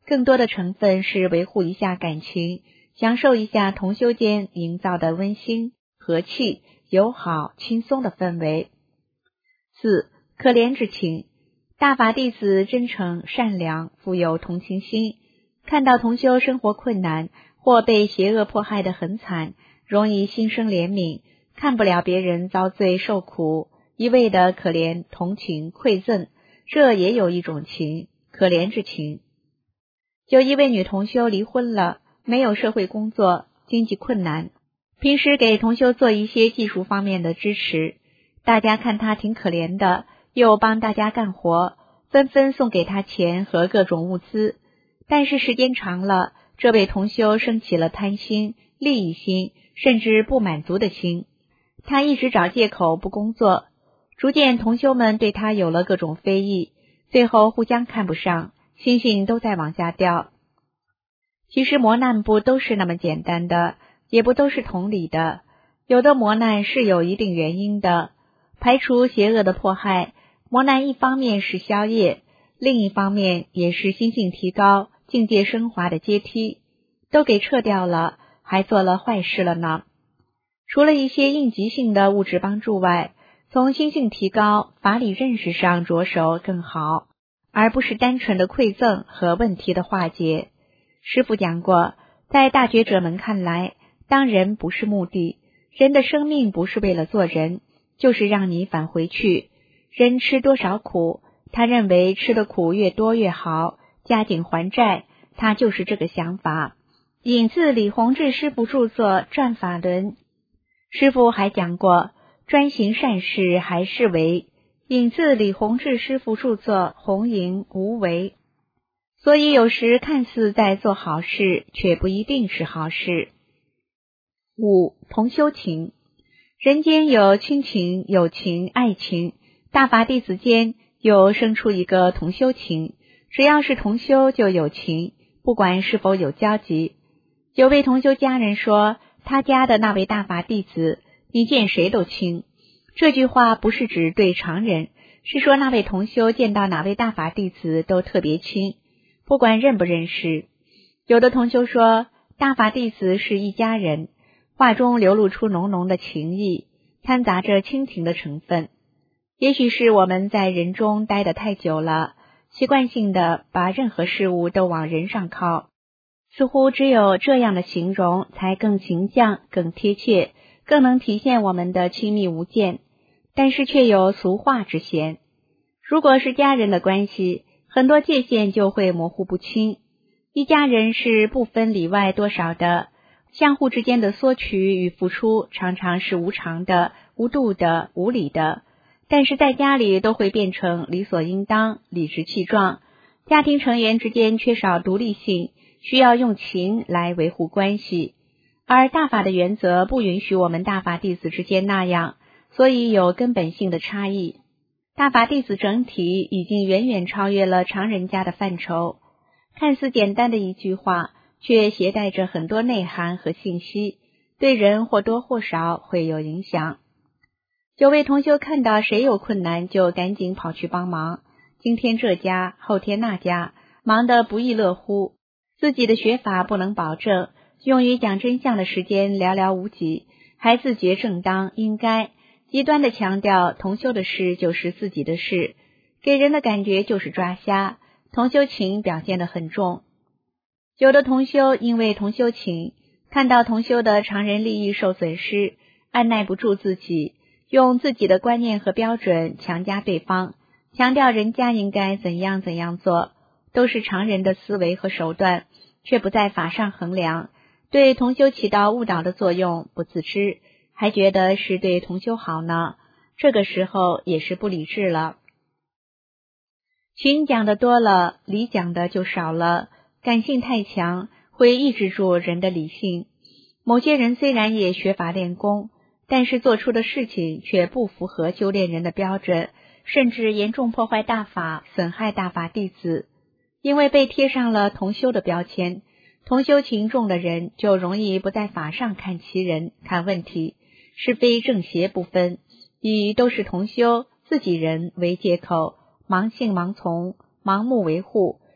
更多的成分是维护一下感情，享受一下同修间营造的温馨、和气、友好、轻松的氛围。四、可怜之情。大法弟子真诚善良，富有同情心，看到同修生活困难或被邪恶迫害得很惨，容易心生怜悯，看不了别人遭罪受苦，一味的可怜、同情、馈赠，这也有一种情，可怜之情。有一位女同修离婚了，没有社会工作，经济困难，平时给同修做一些技术方面的支持，大家看她挺可怜的，又帮大家干活，纷纷送给她钱和各种物资。但是时间长了，这位同修生起了贪心、利益心，甚至不满足的心。她一直找借口不工作，逐渐同修们对她有了各种非议，最后互相看不上，心性都在往下掉。其实磨难不都是那么简单的，也不都是同理的，有的磨难是有一定原因的。排除邪恶的迫害，磨难一方面是消业，另一方面也是心性提高、境界升华的阶梯，都给撤掉了，还做了坏事了呢。除了一些应急性的物质帮助外，从心性提高、法理认识上着手更好，而不是单纯的馈赠和问题的化解。师父讲过，在大觉者们看来，当人不是目的，人的生命不是为了做人，就是让你返回去。人吃多少苦，他认为吃的苦越多越好，加紧还债，他就是这个想法。引自李洪志师父著作《转法轮》，师父还讲过，专行善事还是为。引自李洪志师父著作《红营无为》。所以有时看似在做好事，却不一定是好事。五、同修情。人间有亲情、友情、爱情，大法弟子间又生出一个同修情，只要是同修就有情，不管是否有交集。有位同修家人说，他家的那位大法弟子，你见谁都亲。这句话不是指对常人，是说那位同修见到哪位大法弟子都特别亲，不管认不认识。有的同修说，大法弟子是一家人，话中流露出浓浓的情谊，掺杂着亲情的成分。也许是我们在人中待得太久了，习惯性的把任何事物都往人上靠，似乎只有这样的形容才更形象、更贴切，更能体现我们的亲密无间，但是却有俗化之嫌。如果是家人的关系，很多界限就会模糊不清。一家人是不分里外多少的，相互之间的索取与付出常常是无常的、无度的、无理的，但是在家里都会变成理所应当、理直气壮。家庭成员之间缺少独立性，需要用情来维护关系，而大法的原则不允许我们大法弟子之间那样，所以有根本性的差异。大法弟子整体已经远远超越了常人家的范畴，看似简单的一句话，却携带着很多内涵和信息，对人或多或少会有影响。有位同修看到谁有困难就赶紧跑去帮忙，今天这家后天那家，忙得不亦乐乎，自己的学法不能保证，用于讲真相的时间寥寥无几，还自觉正当应该，极端的强调同修的事就是自己的事，给人的感觉就是抓瞎，同修情表现得很重。有的同修因为同修情，看到同修的常人利益受损失，按耐不住自己，用自己的观念和标准强加对方，强调人家应该怎样怎样做，都是常人的思维和手段，却不在法上衡量，对同修起到误导的作用，不自知，还觉得是对同修好呢，这个时候也是不理智了。情讲的多了，理讲的就少了，感性太强，会抑制住人的理性。某些人虽然也学法练功，但是做出的事情却不符合修炼人的标准，甚至严重破坏大法，损害大法弟子。因为被贴上了同修的标签，同修情重的人就容易不在法上看其人、看问题，是非正邪不分，以都是同修自己人为借口，盲信盲从，盲目维护，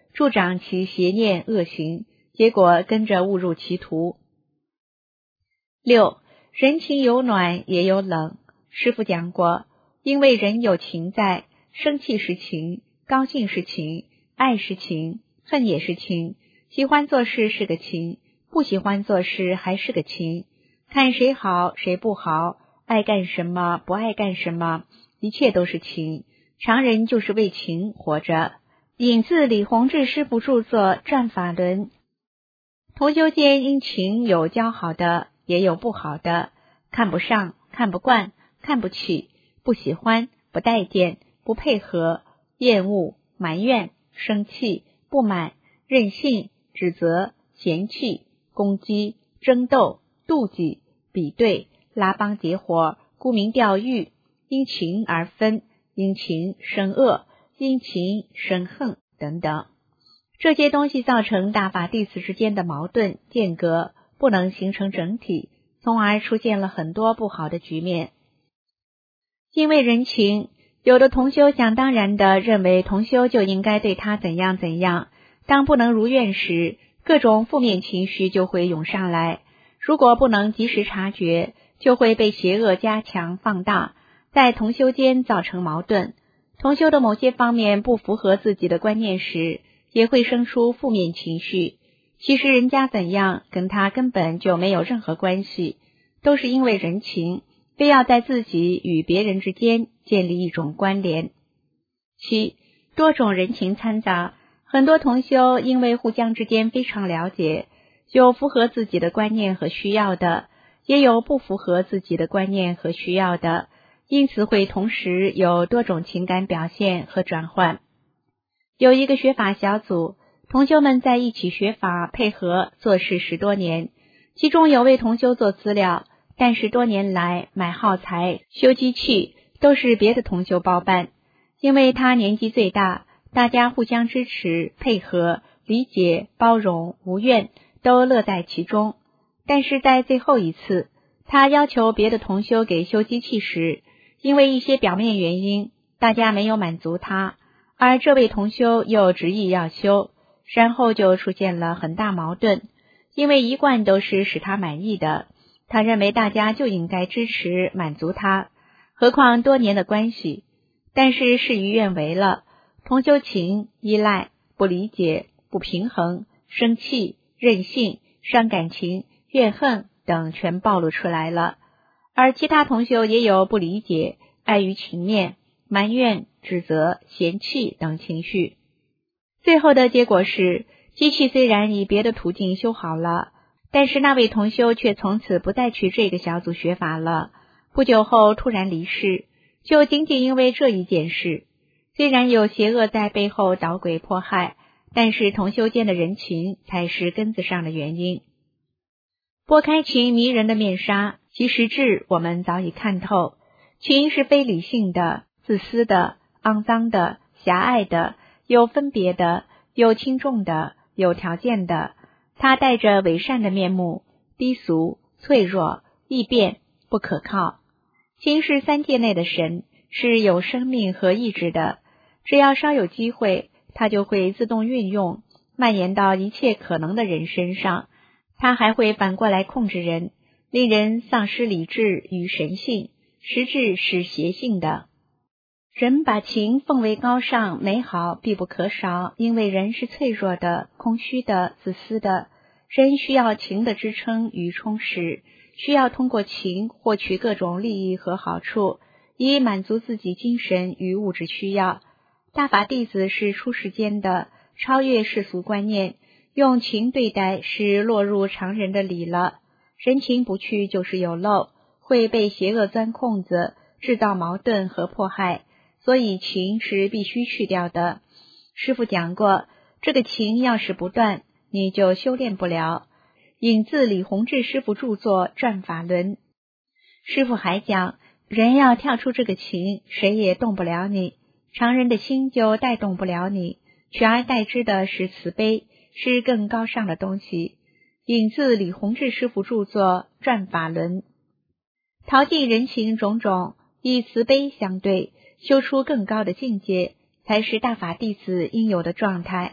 助长其邪念恶行，结果跟着误入歧途。六，人情有暖也有冷。师父讲过，因为人有情在，生气是情，高兴是情，爱是情，恨也是情，喜欢做事是个情，不喜欢做事还是个情，看谁好谁不好，爱干什么不爱干什么，一切都是情，常人就是为情活着。引自李洪志师父著作《转法轮》。同修间因情有交好的，也有不好的，看不上，看不惯，看不起，不喜欢，不待见，不配合，厌恶，埋怨，生气，不满，任性，指责，嫌弃，攻击，争斗，妒忌，比对，拉帮结伙，沽名钓誉，因情而分，因情生恶，因情生恨等等。这些东西造成大法弟子之间的矛盾间隔，不能形成整体，从而出现了很多不好的局面。因为人情，有的同修想当然地认为同修就应该对他怎样怎样，当不能如愿时，各种负面情绪就会涌上来，如果不能及时察觉，就会被邪恶加强放大，在同修间造成矛盾。同修的某些方面不符合自己的观念时，也会生出负面情绪。其实人家怎样跟他根本就没有任何关系，都是因为人情，非要在自己与别人之间建立一种关联。七，多种人情掺杂，很多同修因为互相之间非常了解，有符合自己的观念和需要的，也有不符合自己的观念和需要的，因此会同时有多种情感表现和转换。有一个学法小组，同修们在一起学法配合做事十多年，其中有位同修做资料，但是多年来买耗材、修机器都是别的同修包办，因为他年纪最大，大家互相支持、配合、理解、包容、无怨，都乐在其中。但是在最后一次，他要求别的同修给修机器时，因为一些表面原因，大家没有满足他，而这位同修又执意要修，然后就出现了很大矛盾。因为一贯都是使他满意的，他认为大家就应该支持满足他，何况多年的关系。但是事与愿违了，同修情、依赖、不理解、不平衡、生气、任性、伤感情、怨恨等全暴露出来了。而其他同修也有不理解、碍于情面、埋怨、指责、嫌弃等情绪。最后的结果是，机器虽然以别的途径修好了，但是那位同修却从此不再去这个小组学法了，不久后突然离世，就仅仅因为这一件事。虽然有邪恶在背后捣鬼迫害，但是同修间的人情才是根子上的原因。拨开情迷人的面纱，其实质我们早已看透，情是非理性的、自私的、肮脏的、狭隘的，有分别的，有轻重的，有条件的，它带着伪善的面目，低俗、脆弱、易变、不可靠。情是三界内的神，是有生命和意志的，只要稍有机会，它就会自动运用，蔓延到一切可能的人身上。它还会反过来控制人，令人丧失理智与神性，实质是邪性的。人把情奉为高尚美好必不可少，因为人是脆弱的、空虚的、自私的，人需要情的支撑与充实，需要通过情获取各种利益和好处，以满足自己精神与物质需要。大法弟子是出世间的，超越世俗观念，用情对待是落入常人的理了。人情不去就是有漏，会被邪恶钻空子，制造矛盾和迫害，所以情是必须去掉的。师父讲过，这个情要是不断，你就修炼不了。引自李洪志师父著作《转法轮》。师父还讲，人要跳出这个情，谁也动不了你，常人的心就带动不了你，取而代之的是慈悲，是更高尚的东西。引自李洪志师父著作《转法轮》。淘尽人情种种，以慈悲相对，修出更高的境界，才是大法弟子应有的状态。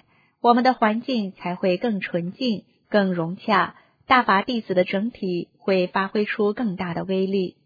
我们的环境才会更纯净、更融洽，大法弟子的整体会发挥出更大的威力。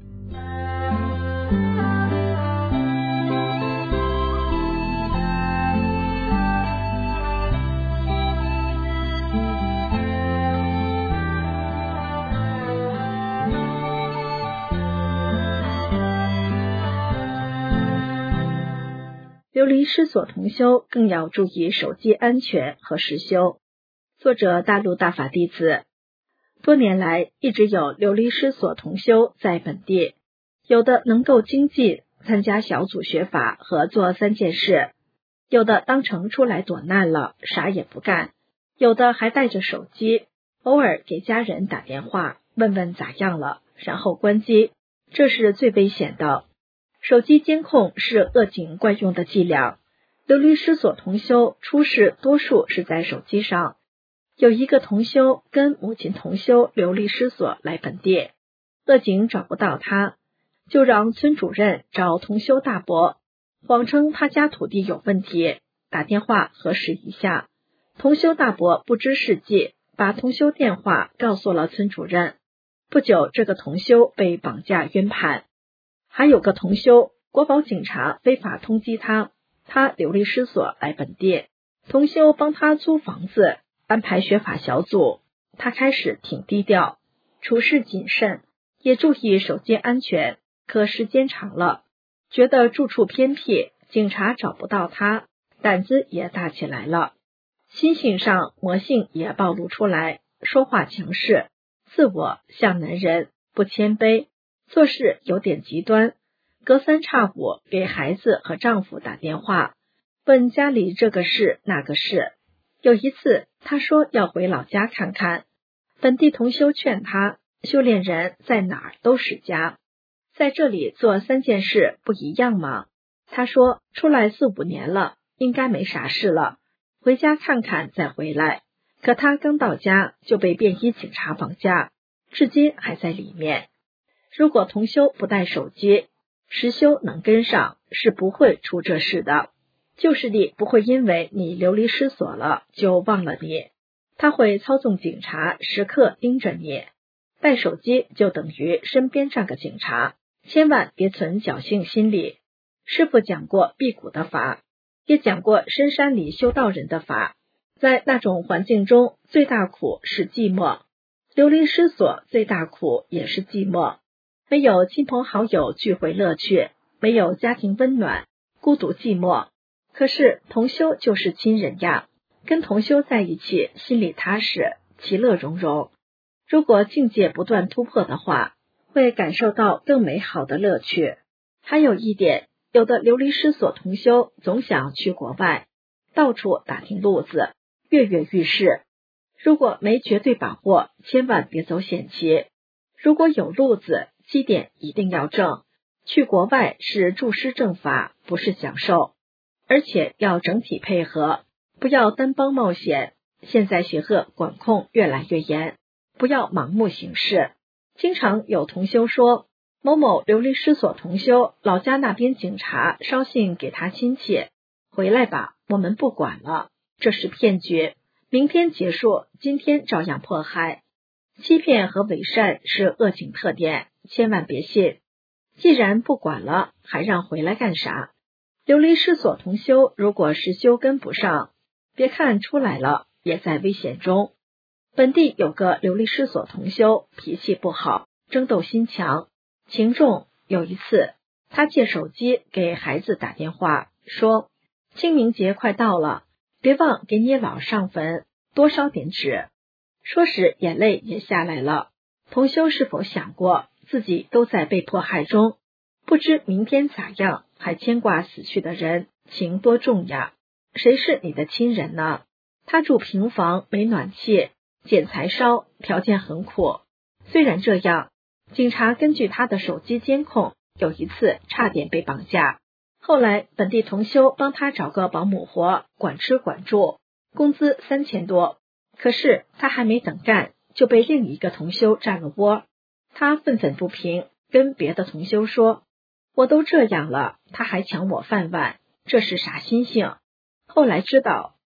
流离失所同修更要注意手机安全和实修。作者大陆大法弟子，多年来一直有流离失所同修在本地，有的能够精进参加小组学法和做三件事，有的当成出来躲难了，啥也不干，有的还带着手机，偶尔给家人打电话问问咋样了，然后关机，这是最危险的。手机监控是恶警惯用的伎俩，流离失所同修出事多数是在手机上。有一个同修跟母亲同修流离失所来本地，恶警找不到他，就让村主任找同修大伯，谎称他家土地有问题，打电话核实一下。同修大伯不知是计，把同修电话告诉了村主任。不久，这个同修被绑架晕判。还有个同修，国保警察非法通缉他，他流离失所来本地，同修帮他租房子，安排学法小组，他开始挺低调，处事谨慎，也注意手机安全，可时间长了，觉得住处偏僻，警察找不到他，胆子也大起来了，心性上魔性也暴露出来，说话强势，自我像男人，不谦卑，做事有点极端，隔三差五给孩子和丈夫打电话，问家里这个事那个事。有一次他说要回老家看看，本地同修劝他，修炼人在哪儿都是家，在这里做三件事不一样吗？他说出来四五年了，应该没啥事了，回家看看再回来。可他刚到家就被便衣警察绑架，至今还在里面。如果同修不带手机，实修能跟上，是不会出这事的。旧势力不会因为你流离失所了就忘了你，他会操纵警察，时刻盯着你。带手机就等于身边站个警察，千万别存侥幸心理。师父讲过辟谷的法，也讲过深山里修道人的法，在那种环境中，最大苦是寂寞，流离失所最大苦也是寂寞。没有亲朋好友聚会乐趣，没有家庭温暖，孤独寂寞。可是同修就是亲人呀，跟同修在一起，心里踏实，其乐融融。如果境界不断突破的话，会感受到更美好的乐趣。还有一点，有的流离失所同修总想去国外，到处打听路子，跃跃欲试。如果没绝对把握，千万别走险棋。如果有路子，基点一定要正，去国外是助师正法，不是享受，而且要整体配合，不要单帮冒险。现在邪恶管控越来越严，不要盲目行事。经常有同修说，某某流离失所同修，老家那边警察捎信给他亲戚，回来吧，我们不管了，这是骗局，明天结束，今天照样迫害。欺骗和伪善是恶警特点，千万别信。既然不管了，还让回来干啥？流离失所同修，如果实修跟不上，别看出来了，也在危险中。本地有个流离失所同修，脾气不好，争斗心强，情重。有一次，他借手机给孩子打电话，说清明节快到了，别忘给你姥上坟，多烧点纸。说时眼泪也下来了。同修是否想过自己都在被迫害中，不知明天咋样，还牵挂死去的人，情多重呀？谁是你的亲人呢？他住平房，没暖气，捡柴烧，条件很苦。虽然这样，警察根据他的手机监控，有一次差点被绑架。后来本地同修帮他找个保姆活，管吃管住，工资三千多。可是他还没等干，就被另一个同修占了窝。他愤愤不平，跟别的同修说，我都这样了，他还抢我饭碗，这是啥心性？后来知道，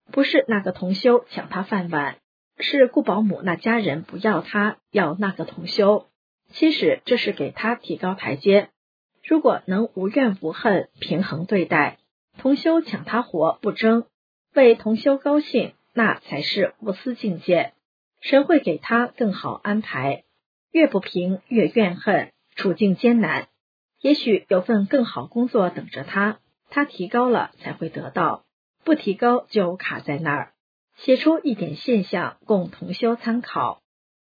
不是那个同修抢他饭碗，是顾保姆那家人不要他，要那个同修。其实这是给他提高台阶。如果能无怨无恨，平衡对待，同修抢他活不争，为同修高兴，那才是无私境界。神会给他更好安排。越不平越怨恨，处境艰难，也许有份更好工作等着他，他提高了才会得到，不提高就卡在那儿。写出一点现象供同修参考。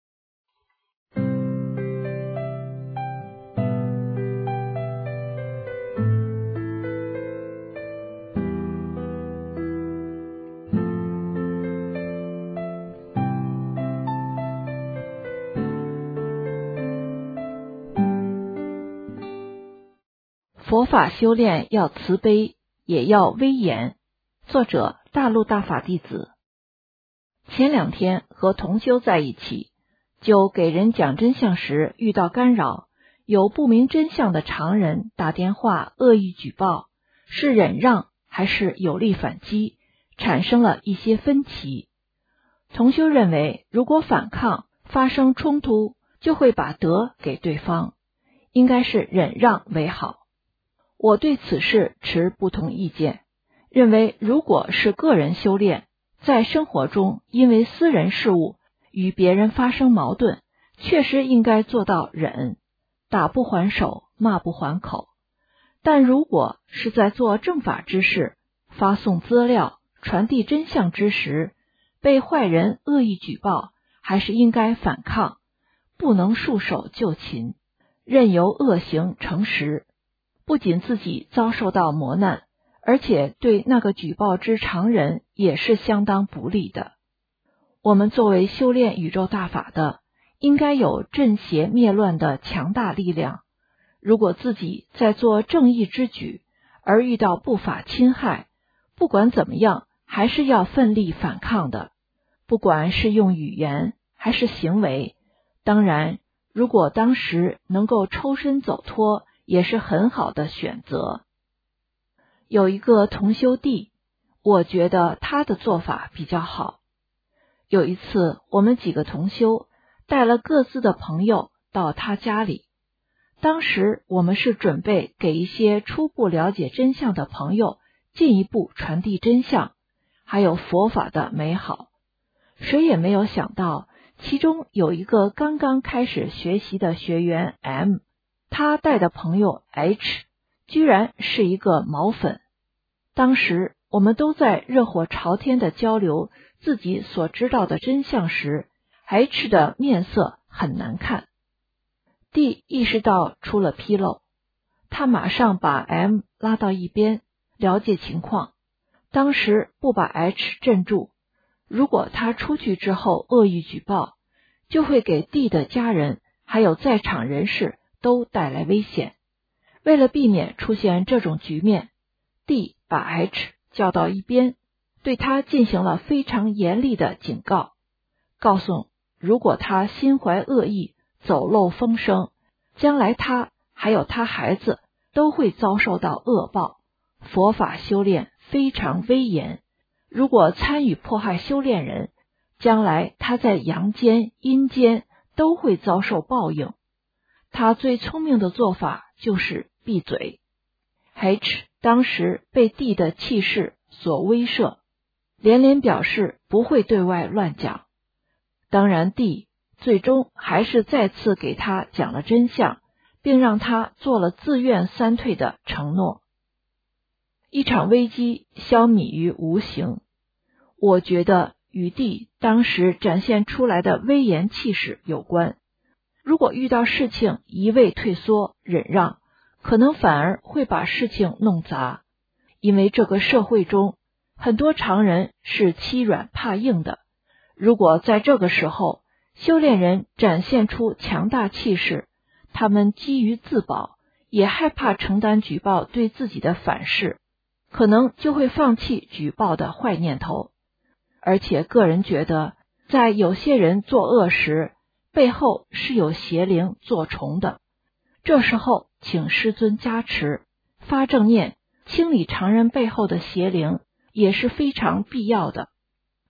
佛法修炼要慈悲，也要威严。作者大陆大法弟子。前两天和同修在一起，就给人讲真相时遇到干扰，有不明真相的常人打电话恶意举报，是忍让还是有力反击，产生了一些分歧。同修认为，如果反抗发生冲突，就会把德给对方，应该是忍让为好。我对此事持不同意见，认为如果是个人修炼，在生活中因为私人事务与别人发生矛盾，确实应该做到忍，打不还手，骂不还口。但如果是在做正法之事，发送资料，传递真相之时，被坏人恶意举报，还是应该反抗，不能束手就擒，任由恶行成实。不仅自己遭受到磨难，而且对那个举报之常人也是相当不利的。我们作为修炼宇宙大法的，应该有镇邪灭乱的强大力量。如果自己在做正义之举，而遇到不法侵害，不管怎么样，还是要奋力反抗的，不管是用语言还是行为。当然，如果当时能够抽身走脱，也是很好的选择。有一个同修弟，我觉得他的做法比较好。有一次，我们几个同修带了各自的朋友到他家里，当时我们是准备给一些初步了解真相的朋友进一步传递真相，还有佛法的美好。谁也没有想到，其中有一个刚刚开始学习的学员 M，他带的朋友 H 居然是一个毛粉。当时我们都在热火朝天的交流自己所知道的真相时， H 的面色很难看。D 意识到出了纰漏，他马上把 M 拉到一边了解情况。当时不把 H 镇住，如果他出去之后恶意举报，就会给 D 的家人还有在场人士都带来危险。为了避免出现这种局面， D 把 H 叫到一边，对他进行了非常严厉的警告，告诉如果他心怀恶意，走漏风声，将来他还有他孩子都会遭受到恶报。佛法修炼非常威严，如果参与迫害修炼人，将来他在阳间、阴间都会遭受报应。他最聪明的做法就是闭嘴。 H 当时被 D 的气势所威慑，连连表示不会对外乱讲。当然 D 最终还是再次给他讲了真相，并让他做了自愿三退的承诺。一场危机消弭于无形，我觉得与 D 当时展现出来的威严气势有关。如果遇到事情一味退缩忍让，可能反而会把事情弄砸。因为这个社会中很多常人是欺软怕硬的，如果在这个时候修炼人展现出强大气势，他们基于自保，也害怕承担举报对自己的反噬，可能就会放弃举报的坏念头。而且个人觉得，在有些人作恶时，背后是有邪灵作虫的，这时候请师尊加持，发正念，清理常人背后的邪灵也是非常必要的。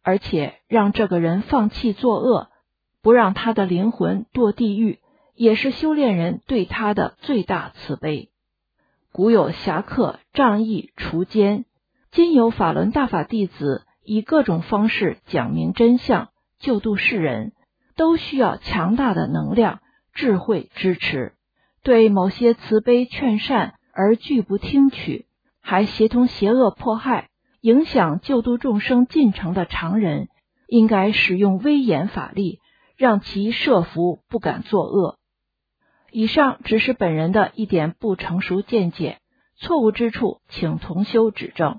而且让这个人放弃作恶，不让他的灵魂堕地狱，也是修炼人对他的最大慈悲。古有侠客仗义除奸，今有法轮大法弟子以各种方式讲明真相，救度世人，都需要强大的能量、智慧支持。对某些慈悲劝善而拒不听取，还协同邪恶迫害，影响救度众生进程的常人，应该使用威严法力，让其设伏，不敢作恶。以上只是本人的一点不成熟见解，错误之处请同修指正。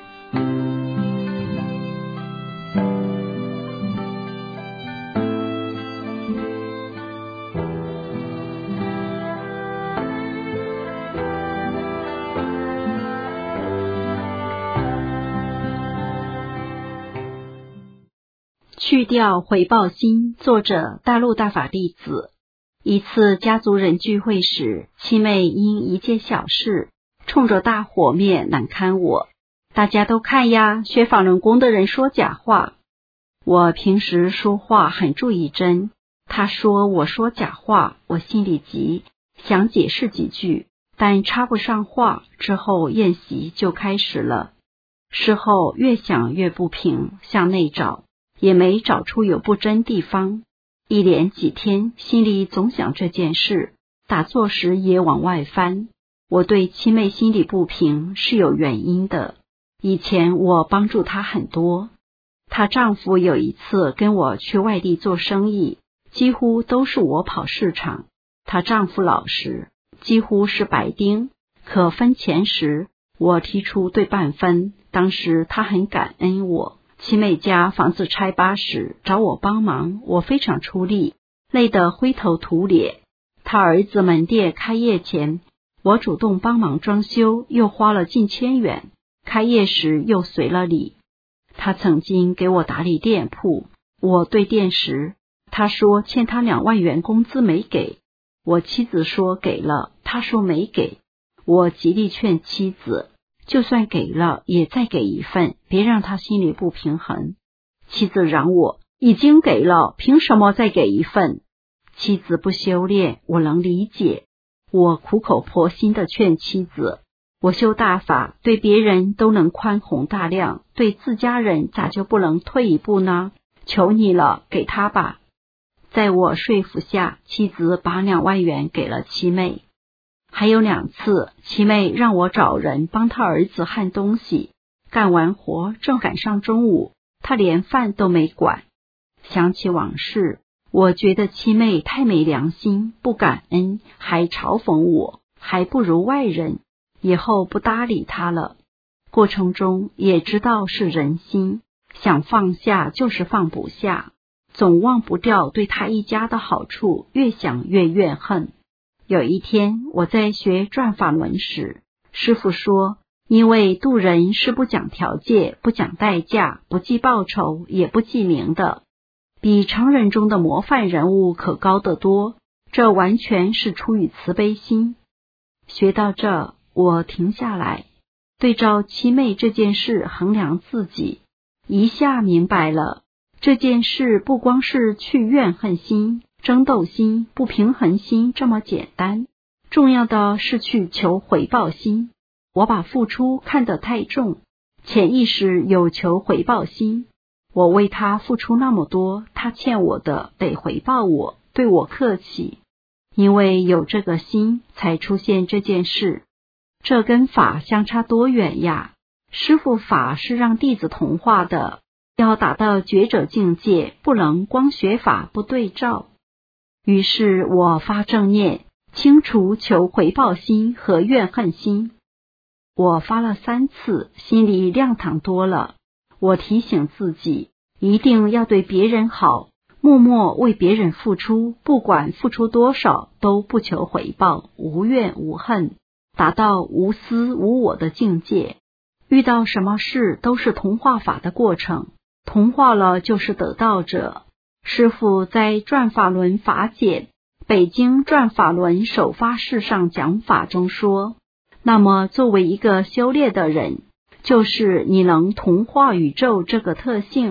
去掉回报心，作者大陆大法弟子。一次家族人聚会时，七妹因一件小事冲着大火灭难堪我。大家都看呀，学法轮功的人说假话。我平时说话很注意真，他说我说假话，我心里急，想解释几句，但插不上话。之后宴席就开始了。事后越想越不平，向内找，也没找出有不真地方。一连几天，心里总想这件事，打坐时也往外翻。我对七妹心里不平是有原因的。以前我帮助她很多，她丈夫有一次跟我去外地做生意，几乎都是我跑市场。她丈夫老实，几乎是白丁，可分钱时，我提出对半分，当时她很感恩我。七妹家房子拆扒时找我帮忙，我非常出力，累得灰头土脸。他儿子门店开业前，我主动帮忙装修，又花了近千元，开业时又随了礼。他曾经给我打理店铺，我对店时，他说欠他两万元工资没给，我妻子说给了，他说没给。我极力劝妻子，就算给了，也再给一份，别让他心里不平衡。妻子嚷我，已经给了，凭什么再给一份？妻子不修炼，我能理解。我苦口婆心地劝妻子，我修大法，对别人都能宽宏大量，对自家人咋就不能退一步呢？求你了，给他吧。在我说服下，妻子把两万元给了七妹。还有两次，七妹让我找人帮她儿子焊东西，干完活正赶上中午，她连饭都没管。想起往事，我觉得七妹太没良心，不感恩，还嘲讽我，还不如外人，以后不搭理她了。过程中也知道是人心，想放下就是放不下，总忘不掉对她一家的好处，越想越怨恨。有一天，我在学转法轮时，师父说，因为渡人是不讲条件，不讲代价，不计报酬，也不记名的，比常人中的模范人物可高得多，这完全是出于慈悲心。学到这，我停下来，对照七妹这件事衡量自己，一下明白了，这件事不光是去怨恨心、争斗心、不平衡心这么简单，重要的是去求回报心。我把付出看得太重，潜意识有求回报心。我为他付出那么多，他欠我的得回报我，对我客气。因为有这个心，才出现这件事。这跟法相差多远呀？师父法是让弟子同化的，要达到觉者境界，不能光学法不对照。于是我发正念，清除求回报心和怨恨心。我发了三次，心里亮堂多了。我提醒自己，一定要对别人好，默默为别人付出，不管付出多少，都不求回报，无怨无恨，达到无私无我的境界。遇到什么事都是同化法的过程，同化了就是得道者。师父在转法轮法简北京转法轮首发式上讲法中说，那么作为一个修炼的人，就是你能同化宇宙这个特性，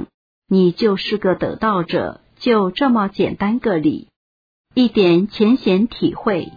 你就是个得道者，就这么简单个理，一点浅显体会。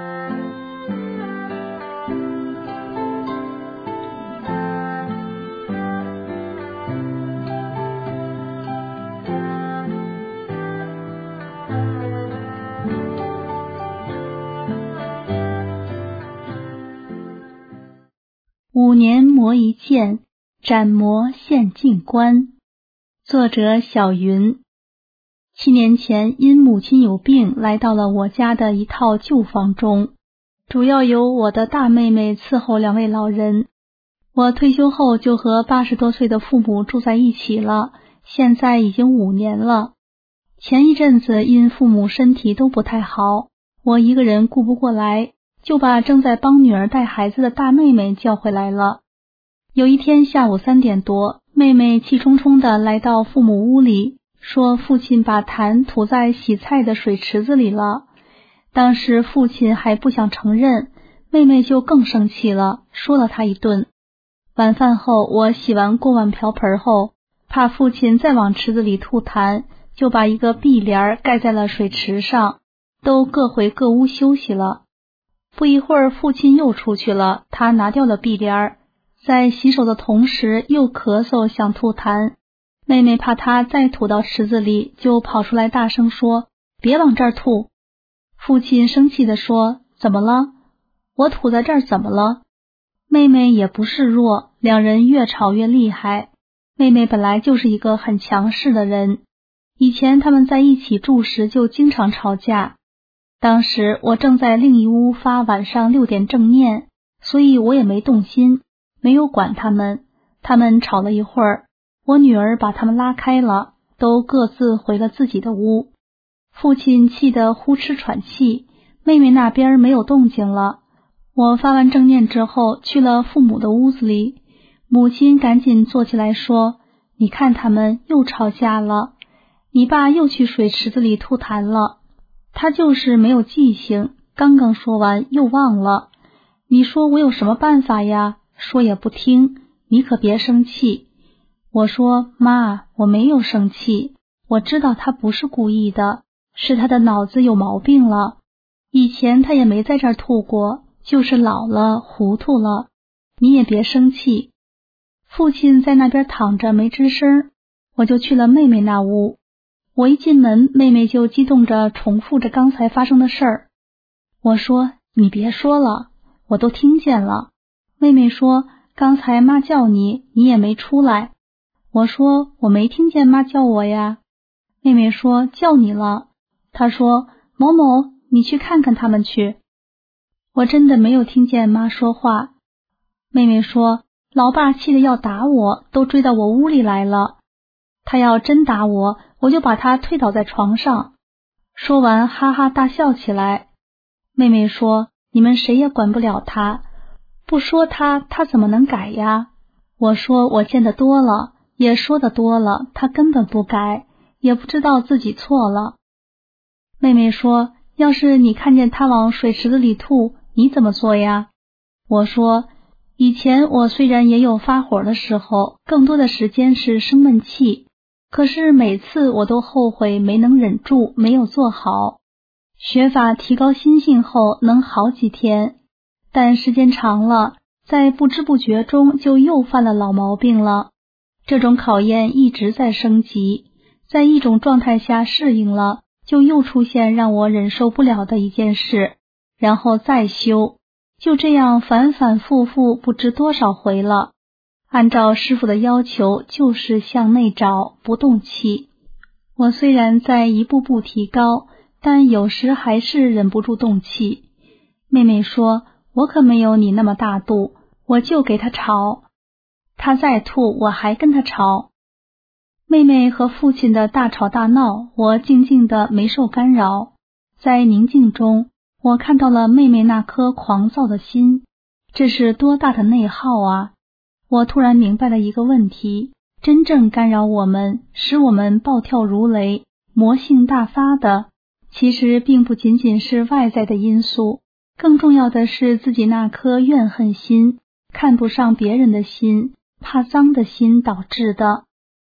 五年磨一剑，斩魔现净观。作者小云。七年前因母亲有病来到了我家的一套旧房中，主要由我的大妹妹伺候两位老人。我退休后就和八十多岁的父母住在一起了，现在已经五年了。前一阵子因父母身体都不太好，我一个人顾不过来，就把正在帮女儿带孩子的大妹妹叫回来了。有一天下午三点多，妹妹气冲冲地来到父母屋里，说父亲把痰吐在洗菜的水池子里了。当时父亲还不想承认，妹妹就更生气了，说了他一顿。晚饭后，我洗完锅碗瓢盆后，怕父亲再往池子里吐痰，就把一个壁帘盖在了水池上，都各回各屋休息了。不一会儿，父亲又出去了，他拿掉了壁帘，在洗手的同时又咳嗽想吐痰。妹妹怕他再吐到池子里，就跑出来大声说：“别往这儿吐！”父亲生气地说：“怎么了？我吐在这儿怎么了？”妹妹也不示弱，两人越吵越厉害。妹妹本来就是一个很强势的人，以前他们在一起住时就经常吵架。当时我正在另一屋发晚上六点正念，所以我也没动心，没有管他们。他们吵了一会儿，我女儿把他们拉开了，都各自回了自己的屋。父亲气得呼哧喘气，妹妹那边没有动静了。我发完正念之后去了父母的屋子里，母亲赶紧坐起来说：“你看他们又吵架了，你爸又去水池子里吐痰了。他就是没有记性，刚刚说完又忘了。你说我有什么办法呀？说也不听，你可别生气。”我说：“妈，我没有生气，我知道他不是故意的，是他的脑子有毛病了。以前他也没在这儿吐过，就是老了糊涂了，你也别生气。”父亲在那边躺着没吱声，我就去了妹妹那屋。我一进门，妹妹就激动着重复着刚才发生的事儿。我说：“你别说了，我都听见了。”妹妹说：“刚才妈叫你，你也没出来。”我说：“我没听见妈叫我呀。”妹妹说：“叫你了。”她说：“某某，你去看看他们去。”我真的没有听见妈说话。妹妹说：“老爸气得要打我，都追到我屋里来了。他要真打我，我就把他推倒在床上。”说完哈哈大笑起来。妹妹说：“你们谁也管不了他，不说他，他怎么能改呀？”我说：“我见得多了，也说得多了，他根本不改，也不知道自己错了。”妹妹说：“要是你看见他往水池子里吐，你怎么做呀？”我说：“以前我虽然也有发火的时候，更多的时间是生闷气，可是每次我都后悔没能忍住，没有做好。学法提高心性后能好几天，但时间长了，在不知不觉中就又犯了老毛病了。这种考验一直在升级，在一种状态下适应了，就又出现让我忍受不了的一件事，然后再修，就这样反反复复不知多少回了。按照师父的要求，就是向内找，不动气。我虽然在一步步提高，但有时还是忍不住动气。妹妹说：“我可没有你那么大度，我就给他吵，他再吐我还跟他吵。”妹妹和父亲的大吵大闹，我静静的没受干扰。在宁静中，我看到了妹妹那颗狂躁的心，这是多大的内耗啊！我突然明白了一个问题，真正干扰我们，使我们暴跳如雷、魔性大发的，其实并不仅仅是外在的因素，更重要的是自己那颗怨恨心、看不上别人的心、怕脏的心导致的。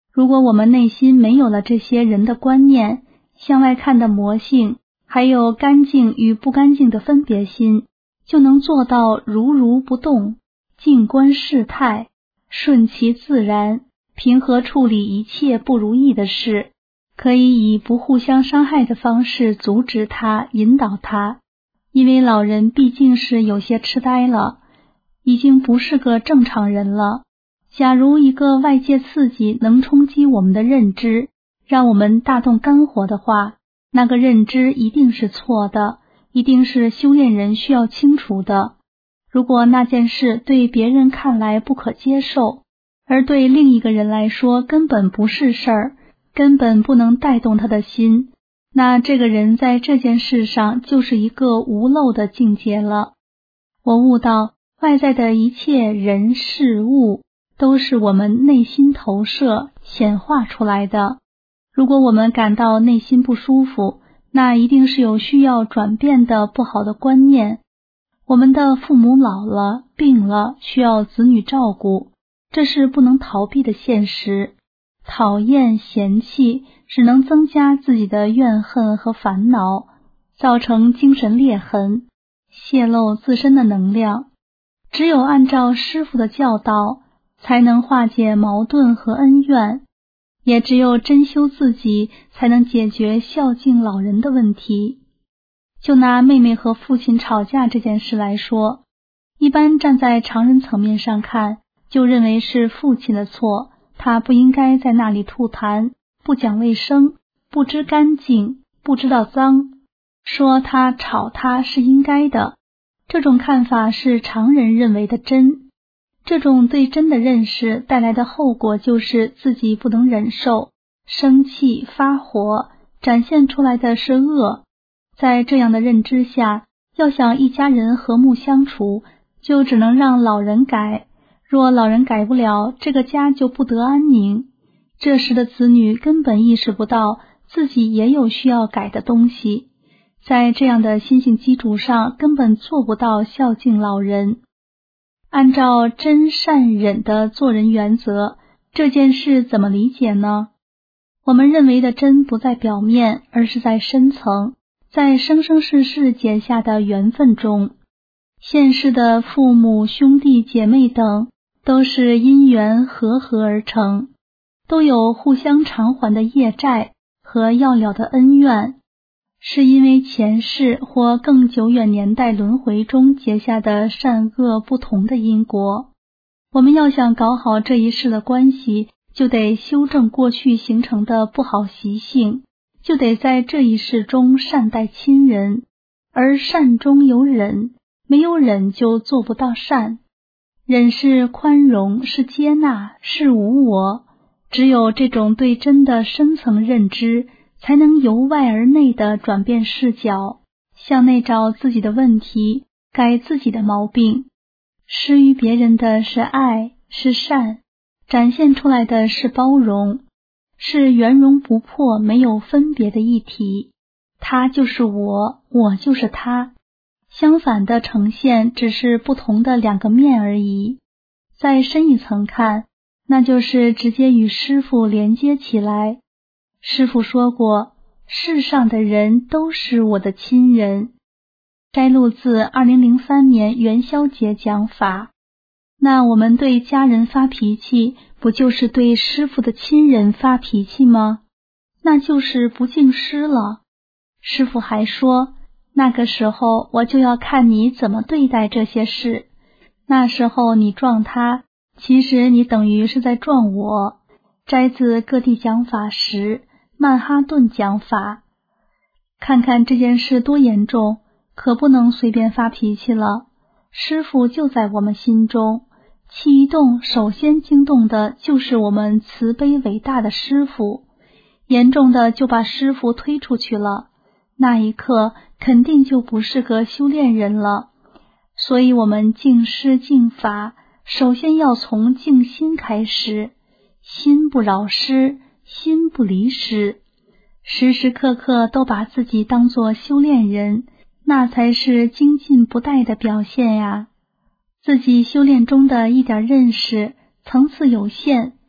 如果我们内心没有了这些人的观念、向外看的魔性，还有干净与不干净的分别心，就能做到如如不动，静观事态，顺其自然，平和处理一切不如意的事，可以以不互相伤害的方式阻止它、引导它。因为老人毕竟是有些痴呆了，已经不是个正常人了。假如一个外界刺激能冲击我们的认知，让我们大动肝火的话，那个认知一定是错的，一定是修炼人需要清除的。如果那件事对别人看来不可接受，而对另一个人来说根本不是事儿，根本不能带动他的心，那这个人在这件事上就是一个无漏的境界了。我悟到，外在的一切人事物都是我们内心投射显化出来的。如果我们感到内心不舒服，那一定是有需要转变的不好的观念。我们的父母老了、病了，需要子女照顾，这是不能逃避的现实。讨厌、嫌弃只能增加自己的怨恨和烦恼，造成精神裂痕，泄露自身的能量。只有按照师父的教导，才能化解矛盾和恩怨，也只有真修自己，才能解决孝敬老人的问题。就拿妹妹和父亲吵架这件事来说，一般站在常人层面上看，就认为是父亲的错，他不应该在那里吐痰，不讲卫生，不知干净，不知道脏，说他吵他是应该的。这种看法是常人认为的真。这种对真的认识带来的后果就是自己不能忍受，生气发火，展现出来的是恶。在这样的认知下，要想一家人和睦相处，就只能让老人改。若老人改不了，这个家就不得安宁。这时的子女根本意识不到自己也有需要改的东西，在这样的心性基础上，根本做不到孝敬老人。按照真善忍的做人原则，这件事怎么理解呢？我们认为的真不在表面，而是在深层，在生生世世结下的缘分中。现世的父母、兄弟、姐妹等都是因缘和合而成，都有互相偿还的业债和要了的恩怨，是因为前世或更久远年代轮回中结下的善恶不同的因果。我们要想搞好这一世的关系，就得修正过去形成的不好习性，就得在这一世中善待亲人，而善中有忍，没有忍就做不到善。忍是宽容，是接纳，是无我。只有这种对真的深层认知，才能由外而内的转变视角，向内找自己的问题，改自己的毛病。施于别人的是爱，是善，展现出来的是包容，是圆融不破、没有分别的一体。他就是我，我就是他。相反的呈现只是不同的两个面而已。再深一层看，那就是直接与师父连接起来。师父说过，世上的人都是我的亲人。摘录自二零零三年元宵节讲法。那我们对家人发脾气，不就是对师父的亲人发脾气吗？那就是不敬师了。师父还说，那个时候我就要看你怎么对待这些事。那时候你撞他，其实你等于是在撞我。摘自各地讲法时，曼哈顿讲法。看看这件事多严重，可不能随便发脾气了。师父就在我们心中，气一动，首先惊动的就是我们慈悲伟大的师父，严重的就把师父推出去了。那一刻肯定就不是个修炼人了。所以我们敬师敬法，首先要从敬心开始，心不扰师，心不离师，时时刻刻都把自己当作修炼人，那才是精进不怠的表现呀。自己修炼中的一点认识，层次有限，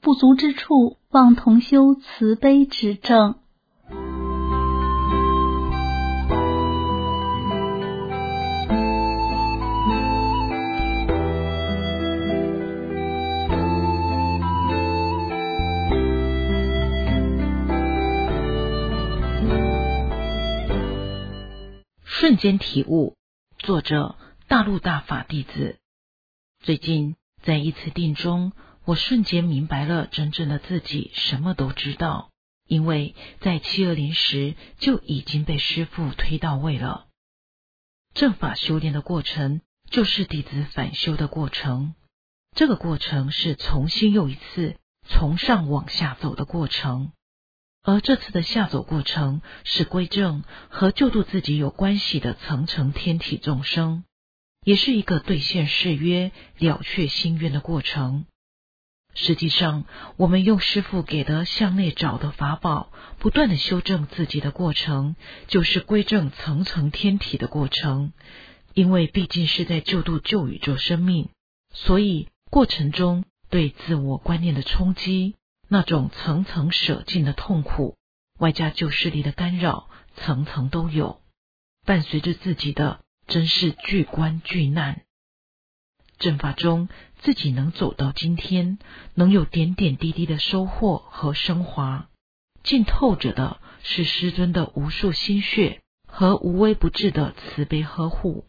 不足之处，望同修慈悲指正。 瞬间体悟，作者大陆大法弟子。最近在一次定中，我瞬间明白了真正的自己什么都知道，因为在七二零时就已经被师父推到位了。正法修炼的过程就是弟子反修的过程，这个过程是重新又一次从上往下走的过程。而这次的下走过程是归正和救度自己有关系的层层天体众生，也是一个兑现誓约、了却心愿的过程。实际上，我们用师父给的向内找的法宝，不断的修正自己的过程，就是归正层层天体的过程。因为毕竟是在救度旧宇宙生命，所以过程中对自我观念的冲击，那种层层舍尽的痛苦，外加旧势力的干扰，层层都有，伴随着自己的真是巨关巨难。正法中自己能走到今天，能有点点滴滴的收获和升华，浸透着的是师尊的无数心血和无微不至的慈悲呵护。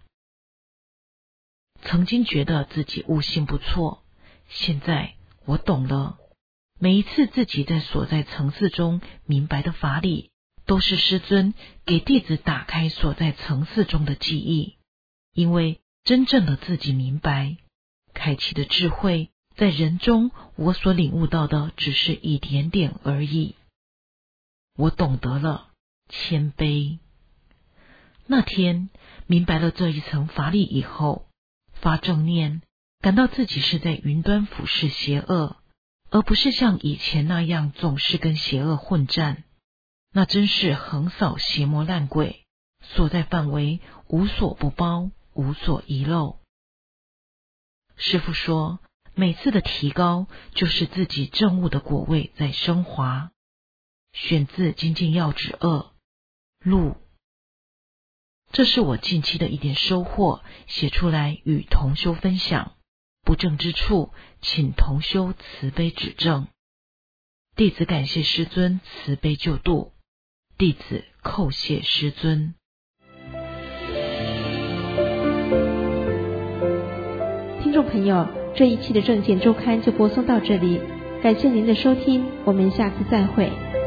曾经觉得自己悟性不错，现在我懂了，每一次自己在所在层次中明白的法理，都是师尊给弟子打开所在层次中的记忆。因为真正的自己明白，开启的智慧，在人中我所领悟到的只是一点点而已。我懂得了谦卑。那天明白了这一层法理以后，发正念，感到自己是在云端俯视邪恶，而不是像以前那样总是跟邪恶混战，那真是横扫邪魔烂鬼，所在范围无所不包，无所遗漏。师父说，每次的提高就是自己证悟的果位在升华。选自《精进要旨二》路。这是我近期的一点收获，写出来与同修分享。不正之处，请同修慈悲指正。弟子感谢师尊慈悲救度，弟子叩谢师尊。 听众朋友，这一期的正见周刊就播送到这里，感谢您的收听，我们下次再会。